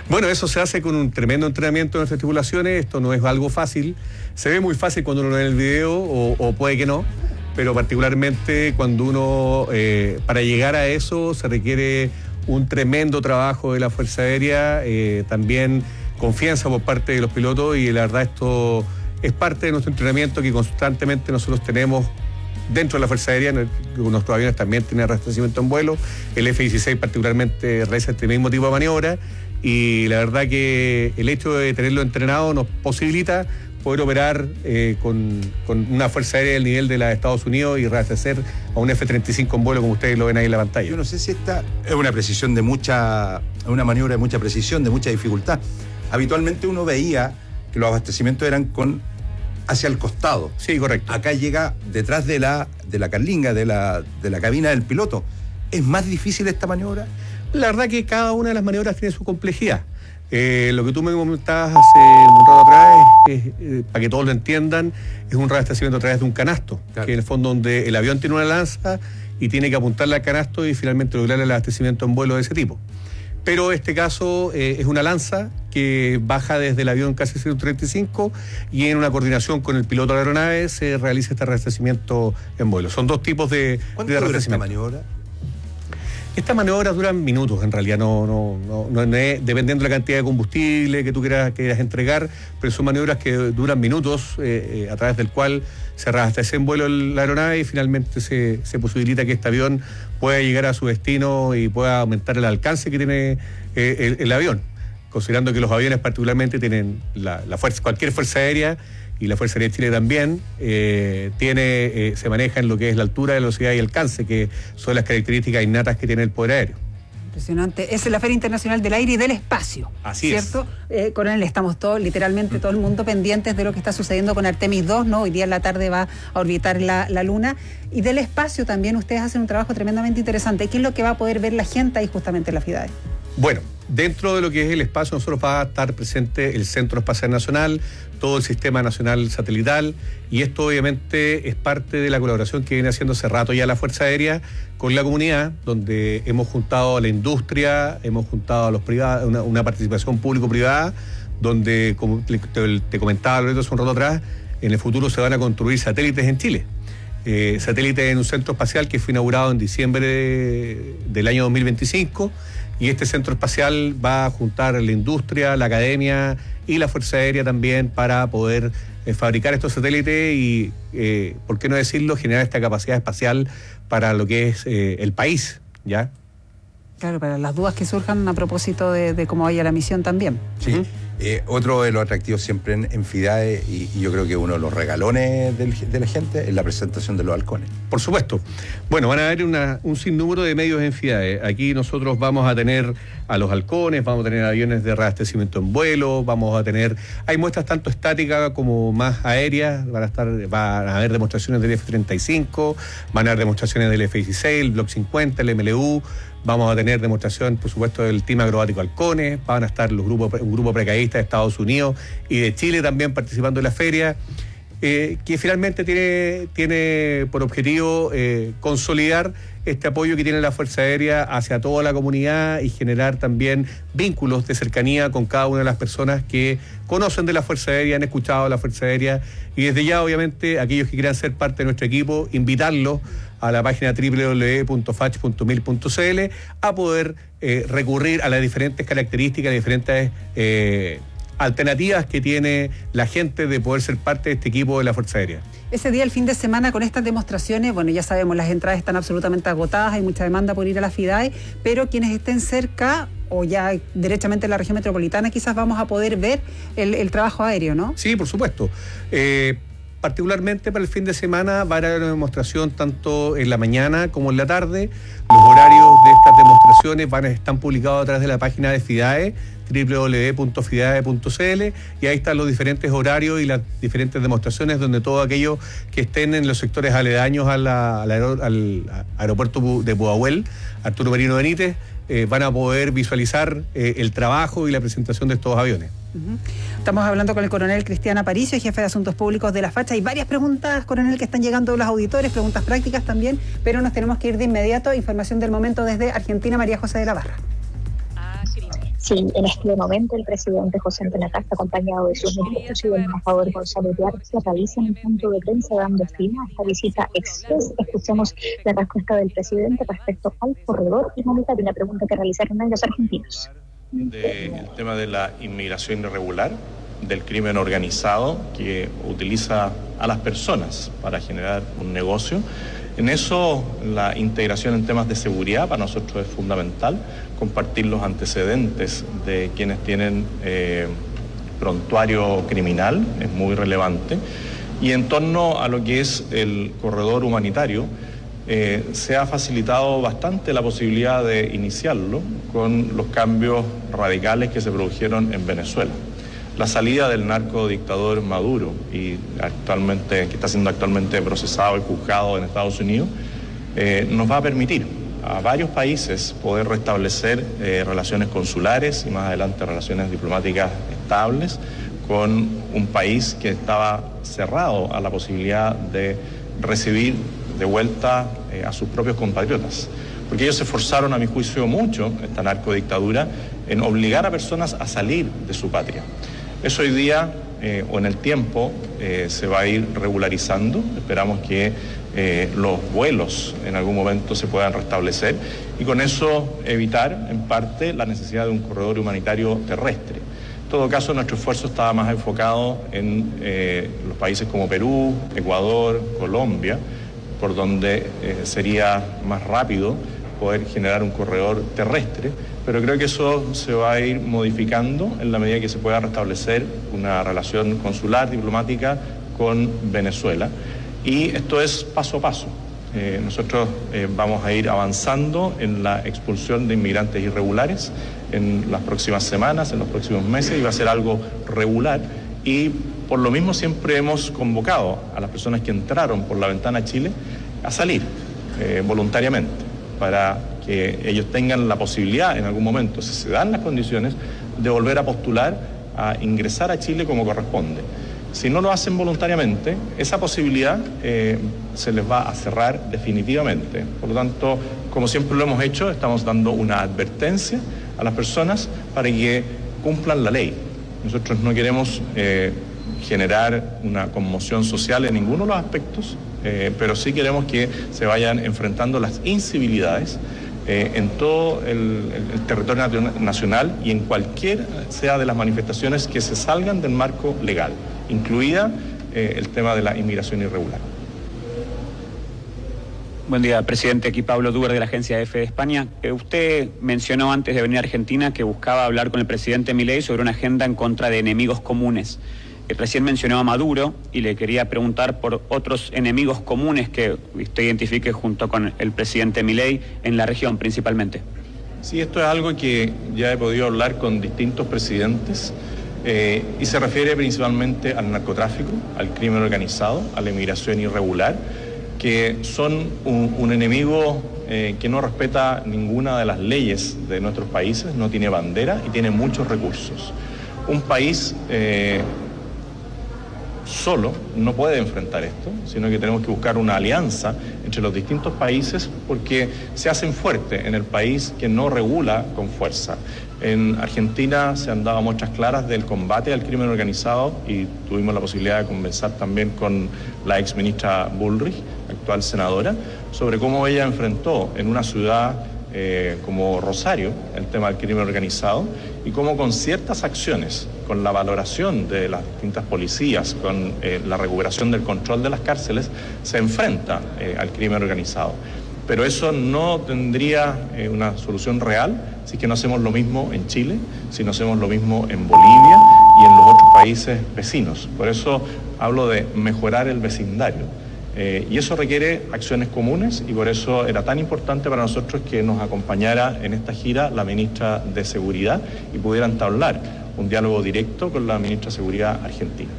Bueno, eso se hace con un tremendo entrenamiento de nuestras tripulaciones. Esto no es algo fácil. Se ve muy fácil cuando uno ve el video, o, o puede que no, pero particularmente cuando uno, eh, para llegar a eso, se requiere un tremendo trabajo de la Fuerza Aérea, eh, también confianza por parte de los pilotos, y la verdad esto es parte de nuestro entrenamiento que constantemente nosotros tenemos dentro de la Fuerza Aérea. Nuestros aviones también tienen abastecimiento en vuelo, el F dieciséis particularmente realiza este mismo tipo de maniobra, y la verdad que el hecho de tenerlo entrenado nos posibilita poder operar eh, con, con una Fuerza Aérea del nivel de la de Estados Unidos y reabastecer a un F treinta y cinco en vuelo, como ustedes lo ven ahí en la pantalla. Yo no sé si esta es una precisión de mucha, una maniobra de mucha precisión, de mucha dificultad. Habitualmente uno veía que los abastecimientos eran con hacia el costado. Sí, correcto. Acá llega detrás de la, de la carlinga, de la, de la cabina del piloto. ¿Es más difícil esta maniobra? La verdad que cada una de las maniobras tiene su complejidad. Eh, lo que tú me comentabas hace un rato atrás, es, es, eh, para que todos lo entiendan, es un reabastecimiento a través de un canasto, claro, que en el fondo donde el avión tiene una lanza y tiene que apuntarle al canasto y finalmente lograr el abastecimiento en vuelo de ese tipo. Pero este caso eh, es una lanza que baja desde el avión casi ciento treinta y cinco y en una coordinación con el piloto de la aeronave se realiza este reabastecimiento en vuelo. Son dos tipos de, ¿Cuánto de dura esta reabastecimiento. maniobra? Estas maniobras duran minutos, en realidad, no, no, no, no es, dependiendo de la cantidad de combustible que tú quieras, quieras entregar, pero son maniobras que duran minutos, eh, eh, a través del cual se reabastece en vuelo la aeronave y finalmente se, se posibilita que este avión pueda llegar a su destino y pueda aumentar el alcance que tiene eh, el, el avión, considerando que los aviones particularmente tienen la, la fuerza, cualquier fuerza aérea, y la Fuerza Aérea de Chile también eh, tiene, eh, se maneja en lo que es la altura, la velocidad y alcance, que son las características innatas que tiene el poder aéreo. Impresionante. Es la Feria Internacional del Aire y del Espacio. Así ¿cierto? es. Eh, Coronel, estamos todos, literalmente todo el mundo pendientes de lo que está sucediendo con Artemis dos, ¿no? Hoy día en la tarde va a orbitar la, la Luna. Y del espacio también ustedes hacen un trabajo tremendamente interesante. ¿Qué es lo que va a poder ver la gente ahí justamente en la FIDAE? Bueno, dentro de lo que es el espacio, nosotros va a estar presente el Centro Espacial Nacional, todo el Sistema Nacional Satelital, y esto obviamente es parte de la colaboración que viene haciendo hace rato ya la Fuerza Aérea con la comunidad, donde hemos juntado a la industria, hemos juntado a los privados, una, una participación público-privada, donde, como te, te comentaba Loreto hace un rato atrás, en el futuro se van a construir satélites en Chile. Eh, satélites en un centro espacial que fue inaugurado en diciembre de, del año dos mil veinticinco, y este centro espacial va a juntar la industria, la academia y la Fuerza Aérea también para poder eh, fabricar estos satélites y, eh, por qué no decirlo, generar esta capacidad espacial para lo que es eh, el país, ¿ya? Claro, para las dudas que surjan a propósito de, de cómo vaya la misión también. Sí. Uh-huh. Eh, otro de los atractivos siempre en, en FIDAE, y, y yo creo que uno de los regalones del, de la gente, es la presentación de los halcones. Por supuesto. Bueno, van a haber una, un sinnúmero de medios en FIDAE. Aquí nosotros vamos a tener a los halcones, vamos a tener aviones de reabastecimiento en vuelo, vamos a tener... Hay muestras tanto estáticas como más aéreas, van a estar, van a haber demostraciones del F treinta y cinco, van a haber demostraciones del F dieciséis, el Block cincuenta, el M L U, vamos a tener demostración, por supuesto, del Team Acrobático Halcones, van a estar los grupos, un grupo precaísta de Estados Unidos y de Chile también participando en la feria, eh, que finalmente tiene, tiene por objetivo eh, consolidar este apoyo que tiene la Fuerza Aérea hacia toda la comunidad y generar también vínculos de cercanía con cada una de las personas que conocen de la Fuerza Aérea, han escuchado de la Fuerza Aérea, y desde ya, obviamente, aquellos que quieran ser parte de nuestro equipo, invitarlos a la página doble u doble u doble u punto fach punto mil punto c l a poder eh, recurrir a las diferentes características, las diferentes eh, alternativas que tiene la gente de poder ser parte de este equipo de la Fuerza Aérea. Ese día, el fin de semana, con estas demostraciones, bueno, ya sabemos, las entradas están absolutamente agotadas, hay mucha demanda por ir a la FIDAE, pero quienes estén cerca o ya derechamente en la región metropolitana, quizás vamos a poder ver el, el trabajo aéreo, ¿no? Sí, por supuesto. Eh, particularmente para el fin de semana va a haber una demostración tanto en la mañana como en la tarde. Los horarios de estas demostraciones van a, están publicados a través de la página de FIDAE, doble u doble u doble u punto fidae punto c l, y ahí están los diferentes horarios y las diferentes demostraciones donde todos aquellos que estén en los sectores aledaños a la, al, aer, al aeropuerto de Pudahuel, Arturo Merino Benítez, eh, van a poder visualizar eh, el trabajo y la presentación de estos aviones. Uh-huh. Estamos hablando con el coronel Cristian Aparicio, jefe de Asuntos Públicos de la Facha. Hay varias preguntas, coronel, que están llegando de los auditores, preguntas prácticas también, pero nos tenemos que ir de inmediato. Información del momento desde Argentina, María José de la Barra. Sí, en este momento el presidente José Antonio Kast, acompañado de sus ministros y del embajador Gonzalo Duarte, realizan un punto de prensa dando fin a esta visita express. Escuchemos la respuesta del presidente respecto al corredor humanitario, una pregunta que realizaron ellos argentinos. Del tema de la inmigración irregular, del crimen organizado que utiliza a las personas para generar un negocio. En eso, la integración en temas de seguridad para nosotros es fundamental, compartir los antecedentes de quienes tienen eh, prontuario criminal es muy relevante. Y en torno a lo que es el corredor humanitario, eh, se ha facilitado bastante la posibilidad de iniciarlo con los cambios radicales que se produjeron en Venezuela. La salida del narcodictador Maduro, y actualmente, que está siendo actualmente procesado y juzgado en Estados Unidos, eh, nos va a permitir a varios países poder restablecer eh, relaciones consulares y más adelante relaciones diplomáticas estables con un país que estaba cerrado a la posibilidad de recibir de vuelta eh, a sus propios compatriotas. Porque ellos se esforzaron, a mi juicio, mucho, esta narcodictadura, en obligar a personas a salir de su patria. Eso hoy día, eh, o en el tiempo, eh, se va a ir regularizando. Esperamos que eh, los vuelos en algún momento se puedan restablecer y con eso evitar, en parte, la necesidad de un corredor humanitario terrestre. En todo caso, nuestro esfuerzo estaba más enfocado en eh, los países como Perú, Ecuador, Colombia, por donde eh, sería más rápido poder generar un corredor terrestre, pero creo que eso se va a ir modificando en la medida que se pueda restablecer una relación consular, diplomática con Venezuela. Y esto es paso a paso. Eh, nosotros eh, vamos a ir avanzando en la expulsión de inmigrantes irregulares en las próximas semanas, en los próximos meses, y va a ser algo regular. Y por lo mismo siempre hemos convocado a las personas que entraron por la ventana Chile a salir eh, voluntariamente, para que ellos tengan la posibilidad en algún momento, si se dan las condiciones, de volver a postular a ingresar a Chile como corresponde. Si no lo hacen voluntariamente, esa posibilidad eh, se les va a cerrar definitivamente. Por lo tanto, como siempre lo hemos hecho, estamos dando una advertencia a las personas para que cumplan la ley. Nosotros no queremos eh, generar una conmoción social en ninguno de los aspectos, eh, pero sí queremos que se vayan enfrentando las incivilidades eh, en todo el, el territorio nacional y en cualquier sea de las manifestaciones que se salgan del marco legal, incluida eh, el tema de la inmigración irregular. Buen día, presidente. Aquí Pablo Duber de la agencia EFE de España. Eh, usted mencionó antes de venir a Argentina que buscaba hablar con el presidente Milei sobre una agenda en contra de enemigos comunes. Eh, recién mencionó a Maduro y le quería preguntar por otros enemigos comunes que usted identifique junto con el presidente Milei en la región principalmente. Sí, esto es algo que ya he podido hablar con distintos presidentes eh, y se refiere principalmente al narcotráfico, al crimen organizado, a la inmigración irregular, que son un, un enemigo eh, que no respeta ninguna de las leyes de nuestros países, no tiene bandera y tiene muchos recursos. Un país eh, solo no puede enfrentar esto, sino que tenemos que buscar una alianza entre los distintos países porque se hacen fuertes en el país que no regula con fuerza. En Argentina se han dado muestras claras del combate al crimen organizado y tuvimos la posibilidad de conversar también con la ex ministra Bullrich, actual senadora, sobre cómo ella enfrentó en una ciudad eh, como Rosario el tema del crimen organizado y cómo con ciertas acciones, con la valoración de las distintas policías, con eh, la recuperación del control de las cárceles, se enfrenta eh, al crimen organizado. Pero eso no tendría eh, una solución real si es que no hacemos lo mismo en Chile, si no hacemos lo mismo en Bolivia y en los otros países vecinos. Por eso hablo de mejorar el vecindario. Eh, y eso requiere acciones comunes y por eso era tan importante para nosotros que nos acompañara en esta gira la ministra de Seguridad y pudiera entablar un diálogo directo con la ministra de Seguridad argentina.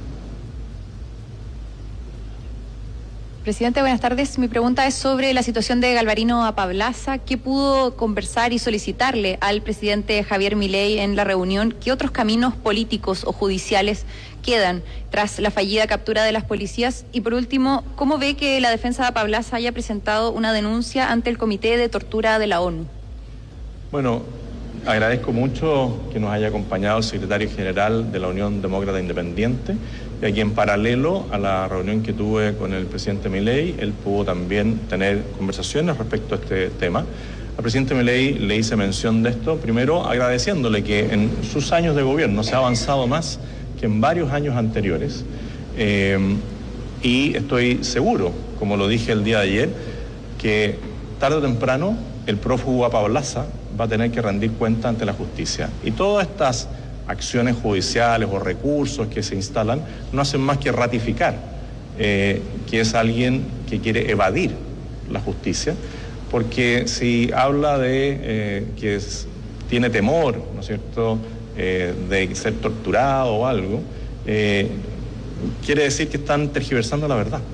Presidente, buenas tardes. Mi pregunta es sobre la situación de Galvarino Apablaza. ¿Qué pudo conversar y solicitarle al presidente Javier Milei en la reunión? ¿Qué otros caminos políticos o judiciales quedan tras la fallida captura de las policías? Y por último, ¿cómo ve que la defensa de Apablaza haya presentado una denuncia ante el Comité de Tortura de la ONU? Bueno, agradezco mucho que nos haya acompañado el secretario general de la Unión Demócrata Independiente, y aquí en paralelo a la reunión que tuve con el presidente Milei, él pudo también tener conversaciones respecto a este tema. Al presidente Milei le hice mención de esto, primero agradeciéndole que en sus años de gobierno se ha avanzado más que en varios años anteriores, eh, y estoy seguro, como lo dije el día de ayer, que tarde o temprano el prófugo Apablaza va a tener que rendir cuenta ante la justicia. Y todas estas acciones judiciales o recursos que se instalan no hacen más que ratificar eh, que es alguien que quiere evadir la justicia, porque si habla de eh, que es, tiene temor, ¿no es cierto?, eh, de ser torturado o algo, eh, quiere decir que están tergiversando la verdad,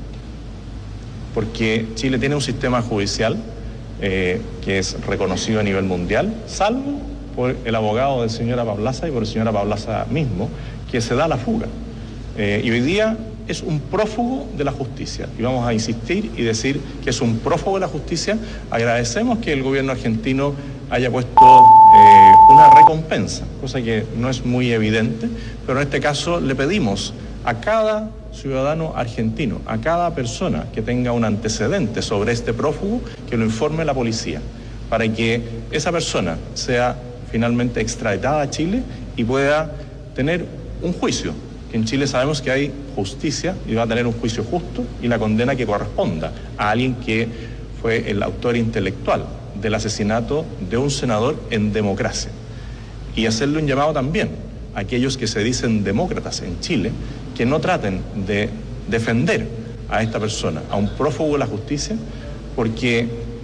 porque Chile tiene un sistema judicial eh, que es reconocido a nivel mundial, salvo por el abogado del señor Apablaza y por el señor Apablaza mismo, que se da la fuga. Eh, y hoy día es un prófugo de la justicia. Y vamos a insistir y decir que es un prófugo de la justicia. Agradecemos que el gobierno argentino haya puesto eh, una recompensa, cosa que no es muy evidente, pero en este caso le pedimos a cada ciudadano argentino, a cada persona que tenga un antecedente sobre este prófugo, que lo informe la policía, para que esa persona sea finalmente extraditada a Chile y pueda tener un juicio, que en Chile sabemos que hay justicia y va a tener un juicio justo y la condena que corresponda a alguien que fue el autor intelectual del asesinato de un senador en democracia. Y hacerle un llamado también a aquellos que se dicen demócratas en Chile, que no traten de defender a esta persona, a un prófugo de la justicia, porque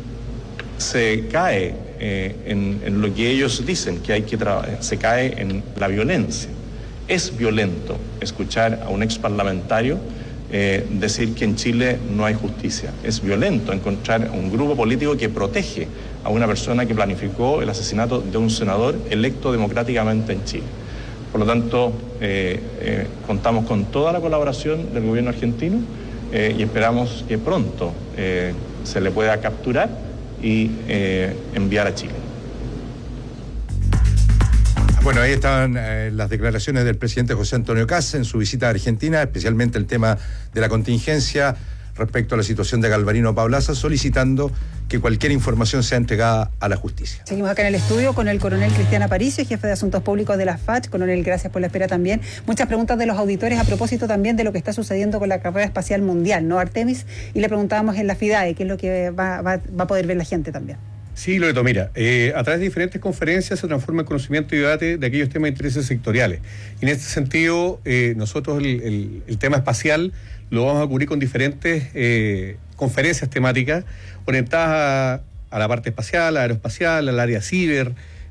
se cae eh, en, en lo que ellos dicen, que hay que trabajar, se cae en la violencia. Es violento escuchar a un ex parlamentario eh, decir que en Chile no hay justicia. Es violento encontrar a un grupo político que protege a una persona que planificó el asesinato de un senador electo democráticamente en Chile. Por lo tanto, eh, eh, contamos con toda la colaboración del gobierno argentino eh, y esperamos que pronto eh, se le pueda capturar y eh, enviar a Chile. Bueno, ahí están eh, las declaraciones del presidente José Antonio Kast en su visita a Argentina, especialmente el tema de la contingencia respecto a la situación de Galvarino Apablaza, solicitando que cualquier información sea entregada a la justicia. Seguimos acá en el estudio con el coronel Cristian Aparicio, jefe de Asuntos Públicos de la F A C. Coronel, gracias por la espera también. Muchas preguntas de los auditores a propósito también de lo que está sucediendo con la carrera espacial mundial, ¿no, Artemis? Y le preguntábamos en la FIDAE, qué es lo que va, va, va a poder ver la gente también. Sí, Loreto, mira, eh, a través de diferentes conferencias se transforma en conocimiento y debate de aquellos temas de intereses sectoriales. Y en este sentido, eh, nosotros el, el, el tema espacial lo vamos a cubrir con diferentes eh, conferencias temáticas orientadas a, a la parte espacial, aeroespacial, al área ciber,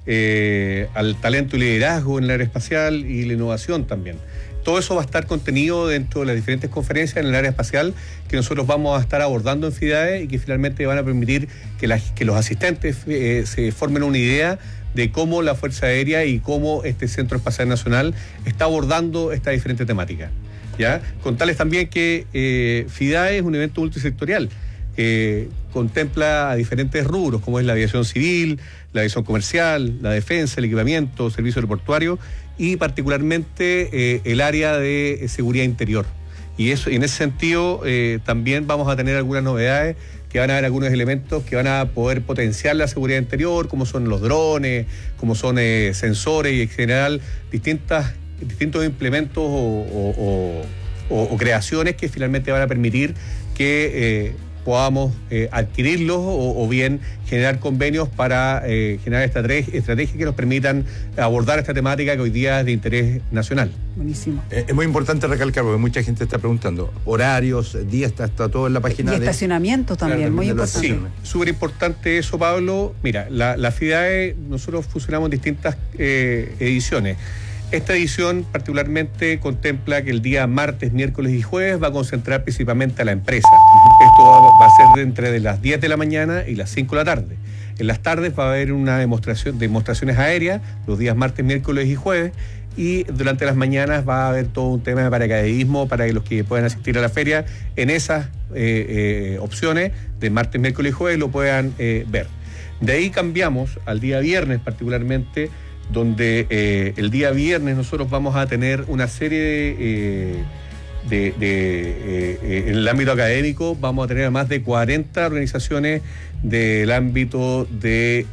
eh, al talento y liderazgo en el área espacial y la innovación también. Todo eso va a estar contenido dentro de las diferentes conferencias en el área espacial que nosotros vamos a estar abordando en FIDAE y que finalmente van a permitir que, la, que los asistentes eh, se formen una idea de cómo la Fuerza Aérea y cómo este Centro Espacial Nacional está abordando esta diferente temática. ¿Ya? Contarles también que eh, FIDAE es un evento multisectorial que contempla a diferentes rubros, como es la aviación civil, la aviación comercial, la defensa, el equipamiento, servicio aeroportuario y particularmente eh, el área de seguridad interior. Y eso, y en ese sentido eh, también vamos a tener algunas novedades, que van a haber algunos elementos que van a poder potenciar la seguridad interior, como son los drones, como son eh, sensores y en general distintas, distintos implementos o, o, o, o creaciones que finalmente van a permitir que eh, podamos eh, adquirirlos o, o bien generar convenios para eh, generar estrategias estrategias que nos permitan abordar esta temática que hoy día es de interés nacional. Buenísimo. Eh, es muy importante recalcar, porque mucha gente está preguntando, horarios, días, está, está todo en la página y de... estacionamiento también, claro, muy importante. Sí, súper importante eso, Pablo. Mira, la, la FIDAE, nosotros funcionamos en distintas eh, ediciones. Esta edición particularmente contempla que el día martes, miércoles y jueves va a concentrar principalmente a la empresa. Esto va, va a ser de entre de las diez de la mañana y las cinco de la tarde. En las tardes va a haber una demostración, demostraciones aéreas, los días martes, miércoles y jueves, y durante las mañanas va a haber todo un tema de paracaidismo para que los que puedan asistir a la feria en esas eh, eh, opciones de martes, miércoles y jueves lo puedan eh, ver. De ahí cambiamos al día viernes particularmente, donde eh, el día viernes nosotros vamos a tener una serie de... Eh, De, de, eh, eh, en el ámbito académico vamos a tener más de cuarenta organizaciones del ámbito de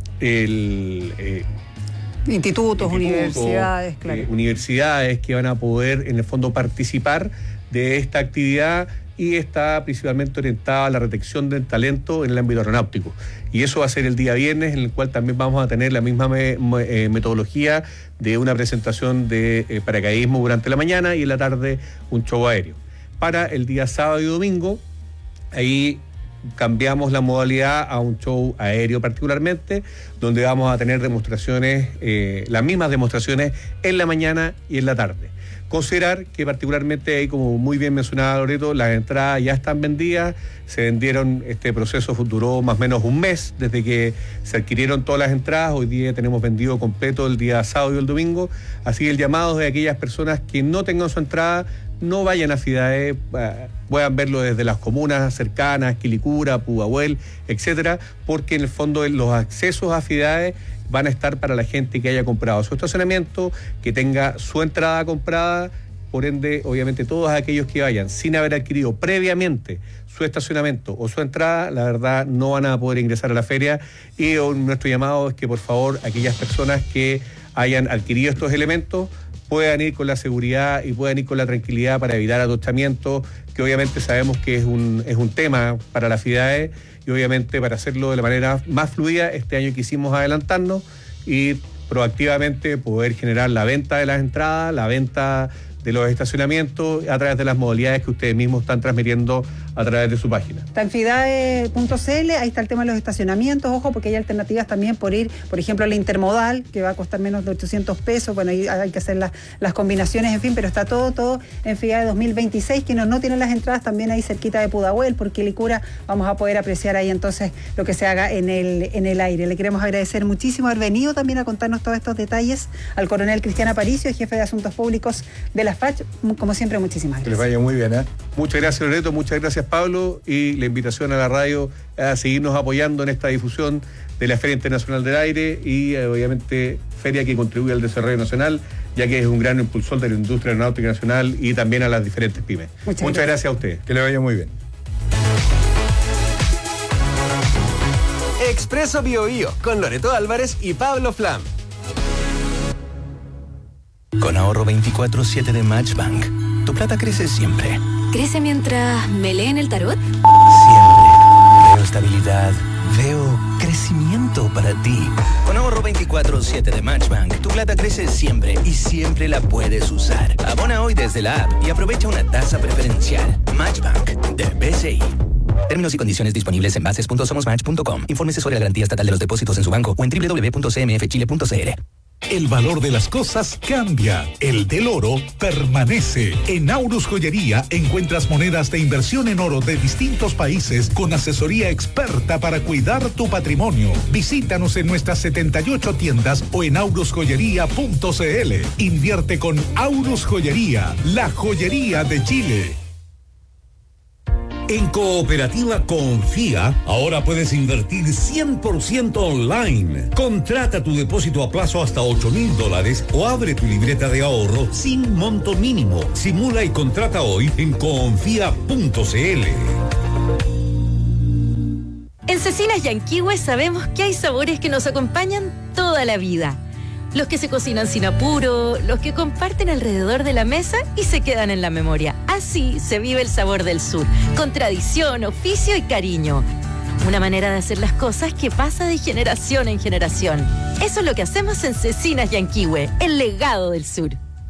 el, eh, institutos, institutos, universidades, claro. eh, universidades que van a poder en el fondo participar de esta actividad, y está principalmente orientada a la detección del talento en el ámbito aeronáutico. Y eso va a ser el día viernes, en el cual también vamos a tener la misma me, me, eh, metodología de una presentación de eh, paracaidismo durante la mañana y en la tarde un show aéreo. Para el día sábado y domingo, ahí cambiamos la modalidad a un show aéreo particularmente, donde vamos a tener demostraciones, eh, las mismas demostraciones en la mañana y en la tarde. Considerar que particularmente ahí, como muy bien mencionaba Loreto, las entradas ya están vendidas, se vendieron, este proceso duró más o menos un mes desde que se adquirieron todas las entradas. Hoy día tenemos vendido completo el día sábado y el domingo, así que el llamado de aquellas personas que no tengan su entrada, no vayan a FIDAE, puedan verlo desde las comunas cercanas, Quilicura, Pudahuel, etcétera, porque en el fondo los accesos a FIDAE van a estar para la gente que haya comprado su estacionamiento, que tenga su entrada comprada. Por ende, obviamente todos aquellos que vayan sin haber adquirido previamente su estacionamiento o su entrada, la verdad no van a poder ingresar a la feria, y nuestro llamado es que por favor aquellas personas que hayan adquirido estos elementos puedan ir con la seguridad y puedan ir con la tranquilidad para evitar atochamientos, que obviamente sabemos que es un, es un tema para la FIDAE, y obviamente para hacerlo de la manera más fluida, este año quisimos adelantarnos y proactivamente poder generar la venta de las entradas, la venta de los estacionamientos a través de las modalidades que ustedes mismos están transmitiendo a través de su página. Está en fidae punto c l, ahí está el tema de los estacionamientos, ojo, porque hay alternativas también por ir, por ejemplo, la intermodal, que va a costar menos de ochocientos pesos, bueno, ahí hay que hacer las, las combinaciones, en fin, pero está todo, todo en FIDAE dos mil veintiséis, quienes no tienen las entradas también ahí cerquita de Pudahuel, porque Quilicura, vamos a poder apreciar ahí entonces lo que se haga en el, en el aire. Le queremos agradecer muchísimo haber venido también a contarnos todos estos detalles al coronel Cristian Aparicio, jefe de Asuntos Públicos de la F A C H. Como siempre, muchísimas gracias. Que les vaya muy bien, ¿eh? Muchas gracias, Loreto, muchas gracias, Pablo, y la invitación a la radio a seguirnos apoyando en esta difusión de la Feria Internacional del Aire y eh, obviamente feria que contribuye al desarrollo nacional, ya que es un gran impulsor de la industria aeronáutica nacional y también a las diferentes pymes. Muchas, muchas gracias. gracias a ustedes. Que les vaya muy bien. Expreso Bio Bio con Loreto Álvarez y Pablo Flam. Con ahorro veinticuatro siete de Matchbank, tu plata crece siempre. ¿Crece mientras me leen el tarot? Siempre. Veo estabilidad, veo crecimiento para ti. Con ahorro veinticuatro siete de Matchbank, tu plata crece siempre y siempre la puedes usar. Abona hoy desde la app y aprovecha una tasa preferencial. Matchbank, de B C I. Términos y condiciones disponibles en bases punto somos match punto com. Infórmese sobre la garantía estatal de los depósitos en su banco o en doble u doble u doble u punto c m f chile punto c l. El valor de las cosas cambia, el del oro permanece. En Aurus Joyería encuentras monedas de inversión en oro de distintos países con asesoría experta para cuidar tu patrimonio. Visítanos en nuestras setenta y ocho tiendas o en aurus joyería punto c l. Invierte con Aurus Joyería, la joyería de Chile. En Cooperativa Confía, ahora puedes invertir cien por ciento online. Contrata tu depósito a plazo hasta ocho mil dólares o abre tu libreta de ahorro sin monto mínimo. Simula y contrata hoy en confía punto c l. En Cecinas Yanquihue sabemos que hay sabores que nos acompañan toda la vida. Los que se cocinan sin apuro, los que comparten alrededor de la mesa y se quedan en la memoria. Así se vive el sabor del sur, con tradición, oficio y cariño. Una manera de hacer las cosas que pasa de generación en generación. Eso es lo que hacemos en Cecinas Yanquihue, el legado del sur.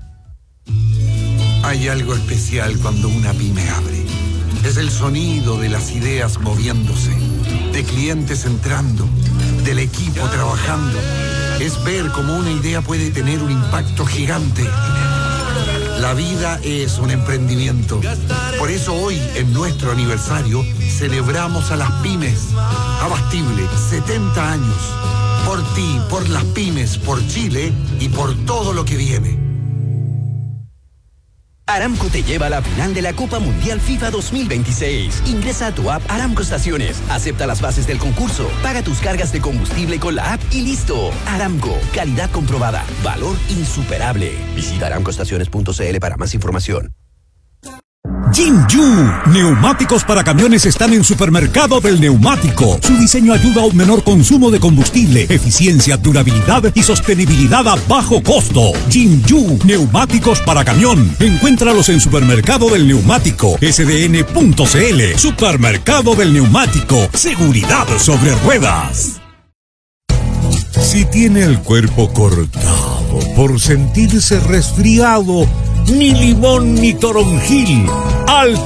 Hay algo especial cuando una pyme abre. Es el sonido de las ideas moviéndose, de clientes entrando, del equipo trabajando. Es ver cómo una idea puede tener un impacto gigante. La vida es un emprendimiento. Por eso hoy, en nuestro aniversario, celebramos a las pymes. Abastible, setenta años. Por ti, por las pymes, por Chile y por todo lo que viene. Aramco te lleva a la final de la Copa Mundial FIFA dos mil veintiséis. Ingresa a tu app Aramco Estaciones, acepta las bases del concurso, paga tus cargas de combustible con la app y listo. Aramco, calidad comprobada, valor insuperable. Visita aramco estaciones punto c l para más información. Jinju, neumáticos para camiones están en Supermercado del Neumático. Su diseño ayuda a un menor consumo de combustible, eficiencia, durabilidad y sostenibilidad a bajo costo. Jinju, neumáticos para camión. Encuéntralos en Supermercado del Neumático, s d n punto c l. Supermercado del Neumático, seguridad sobre ruedas. Si tiene el cuerpo cortado por sentirse resfriado, ni limón ni toronjil. Al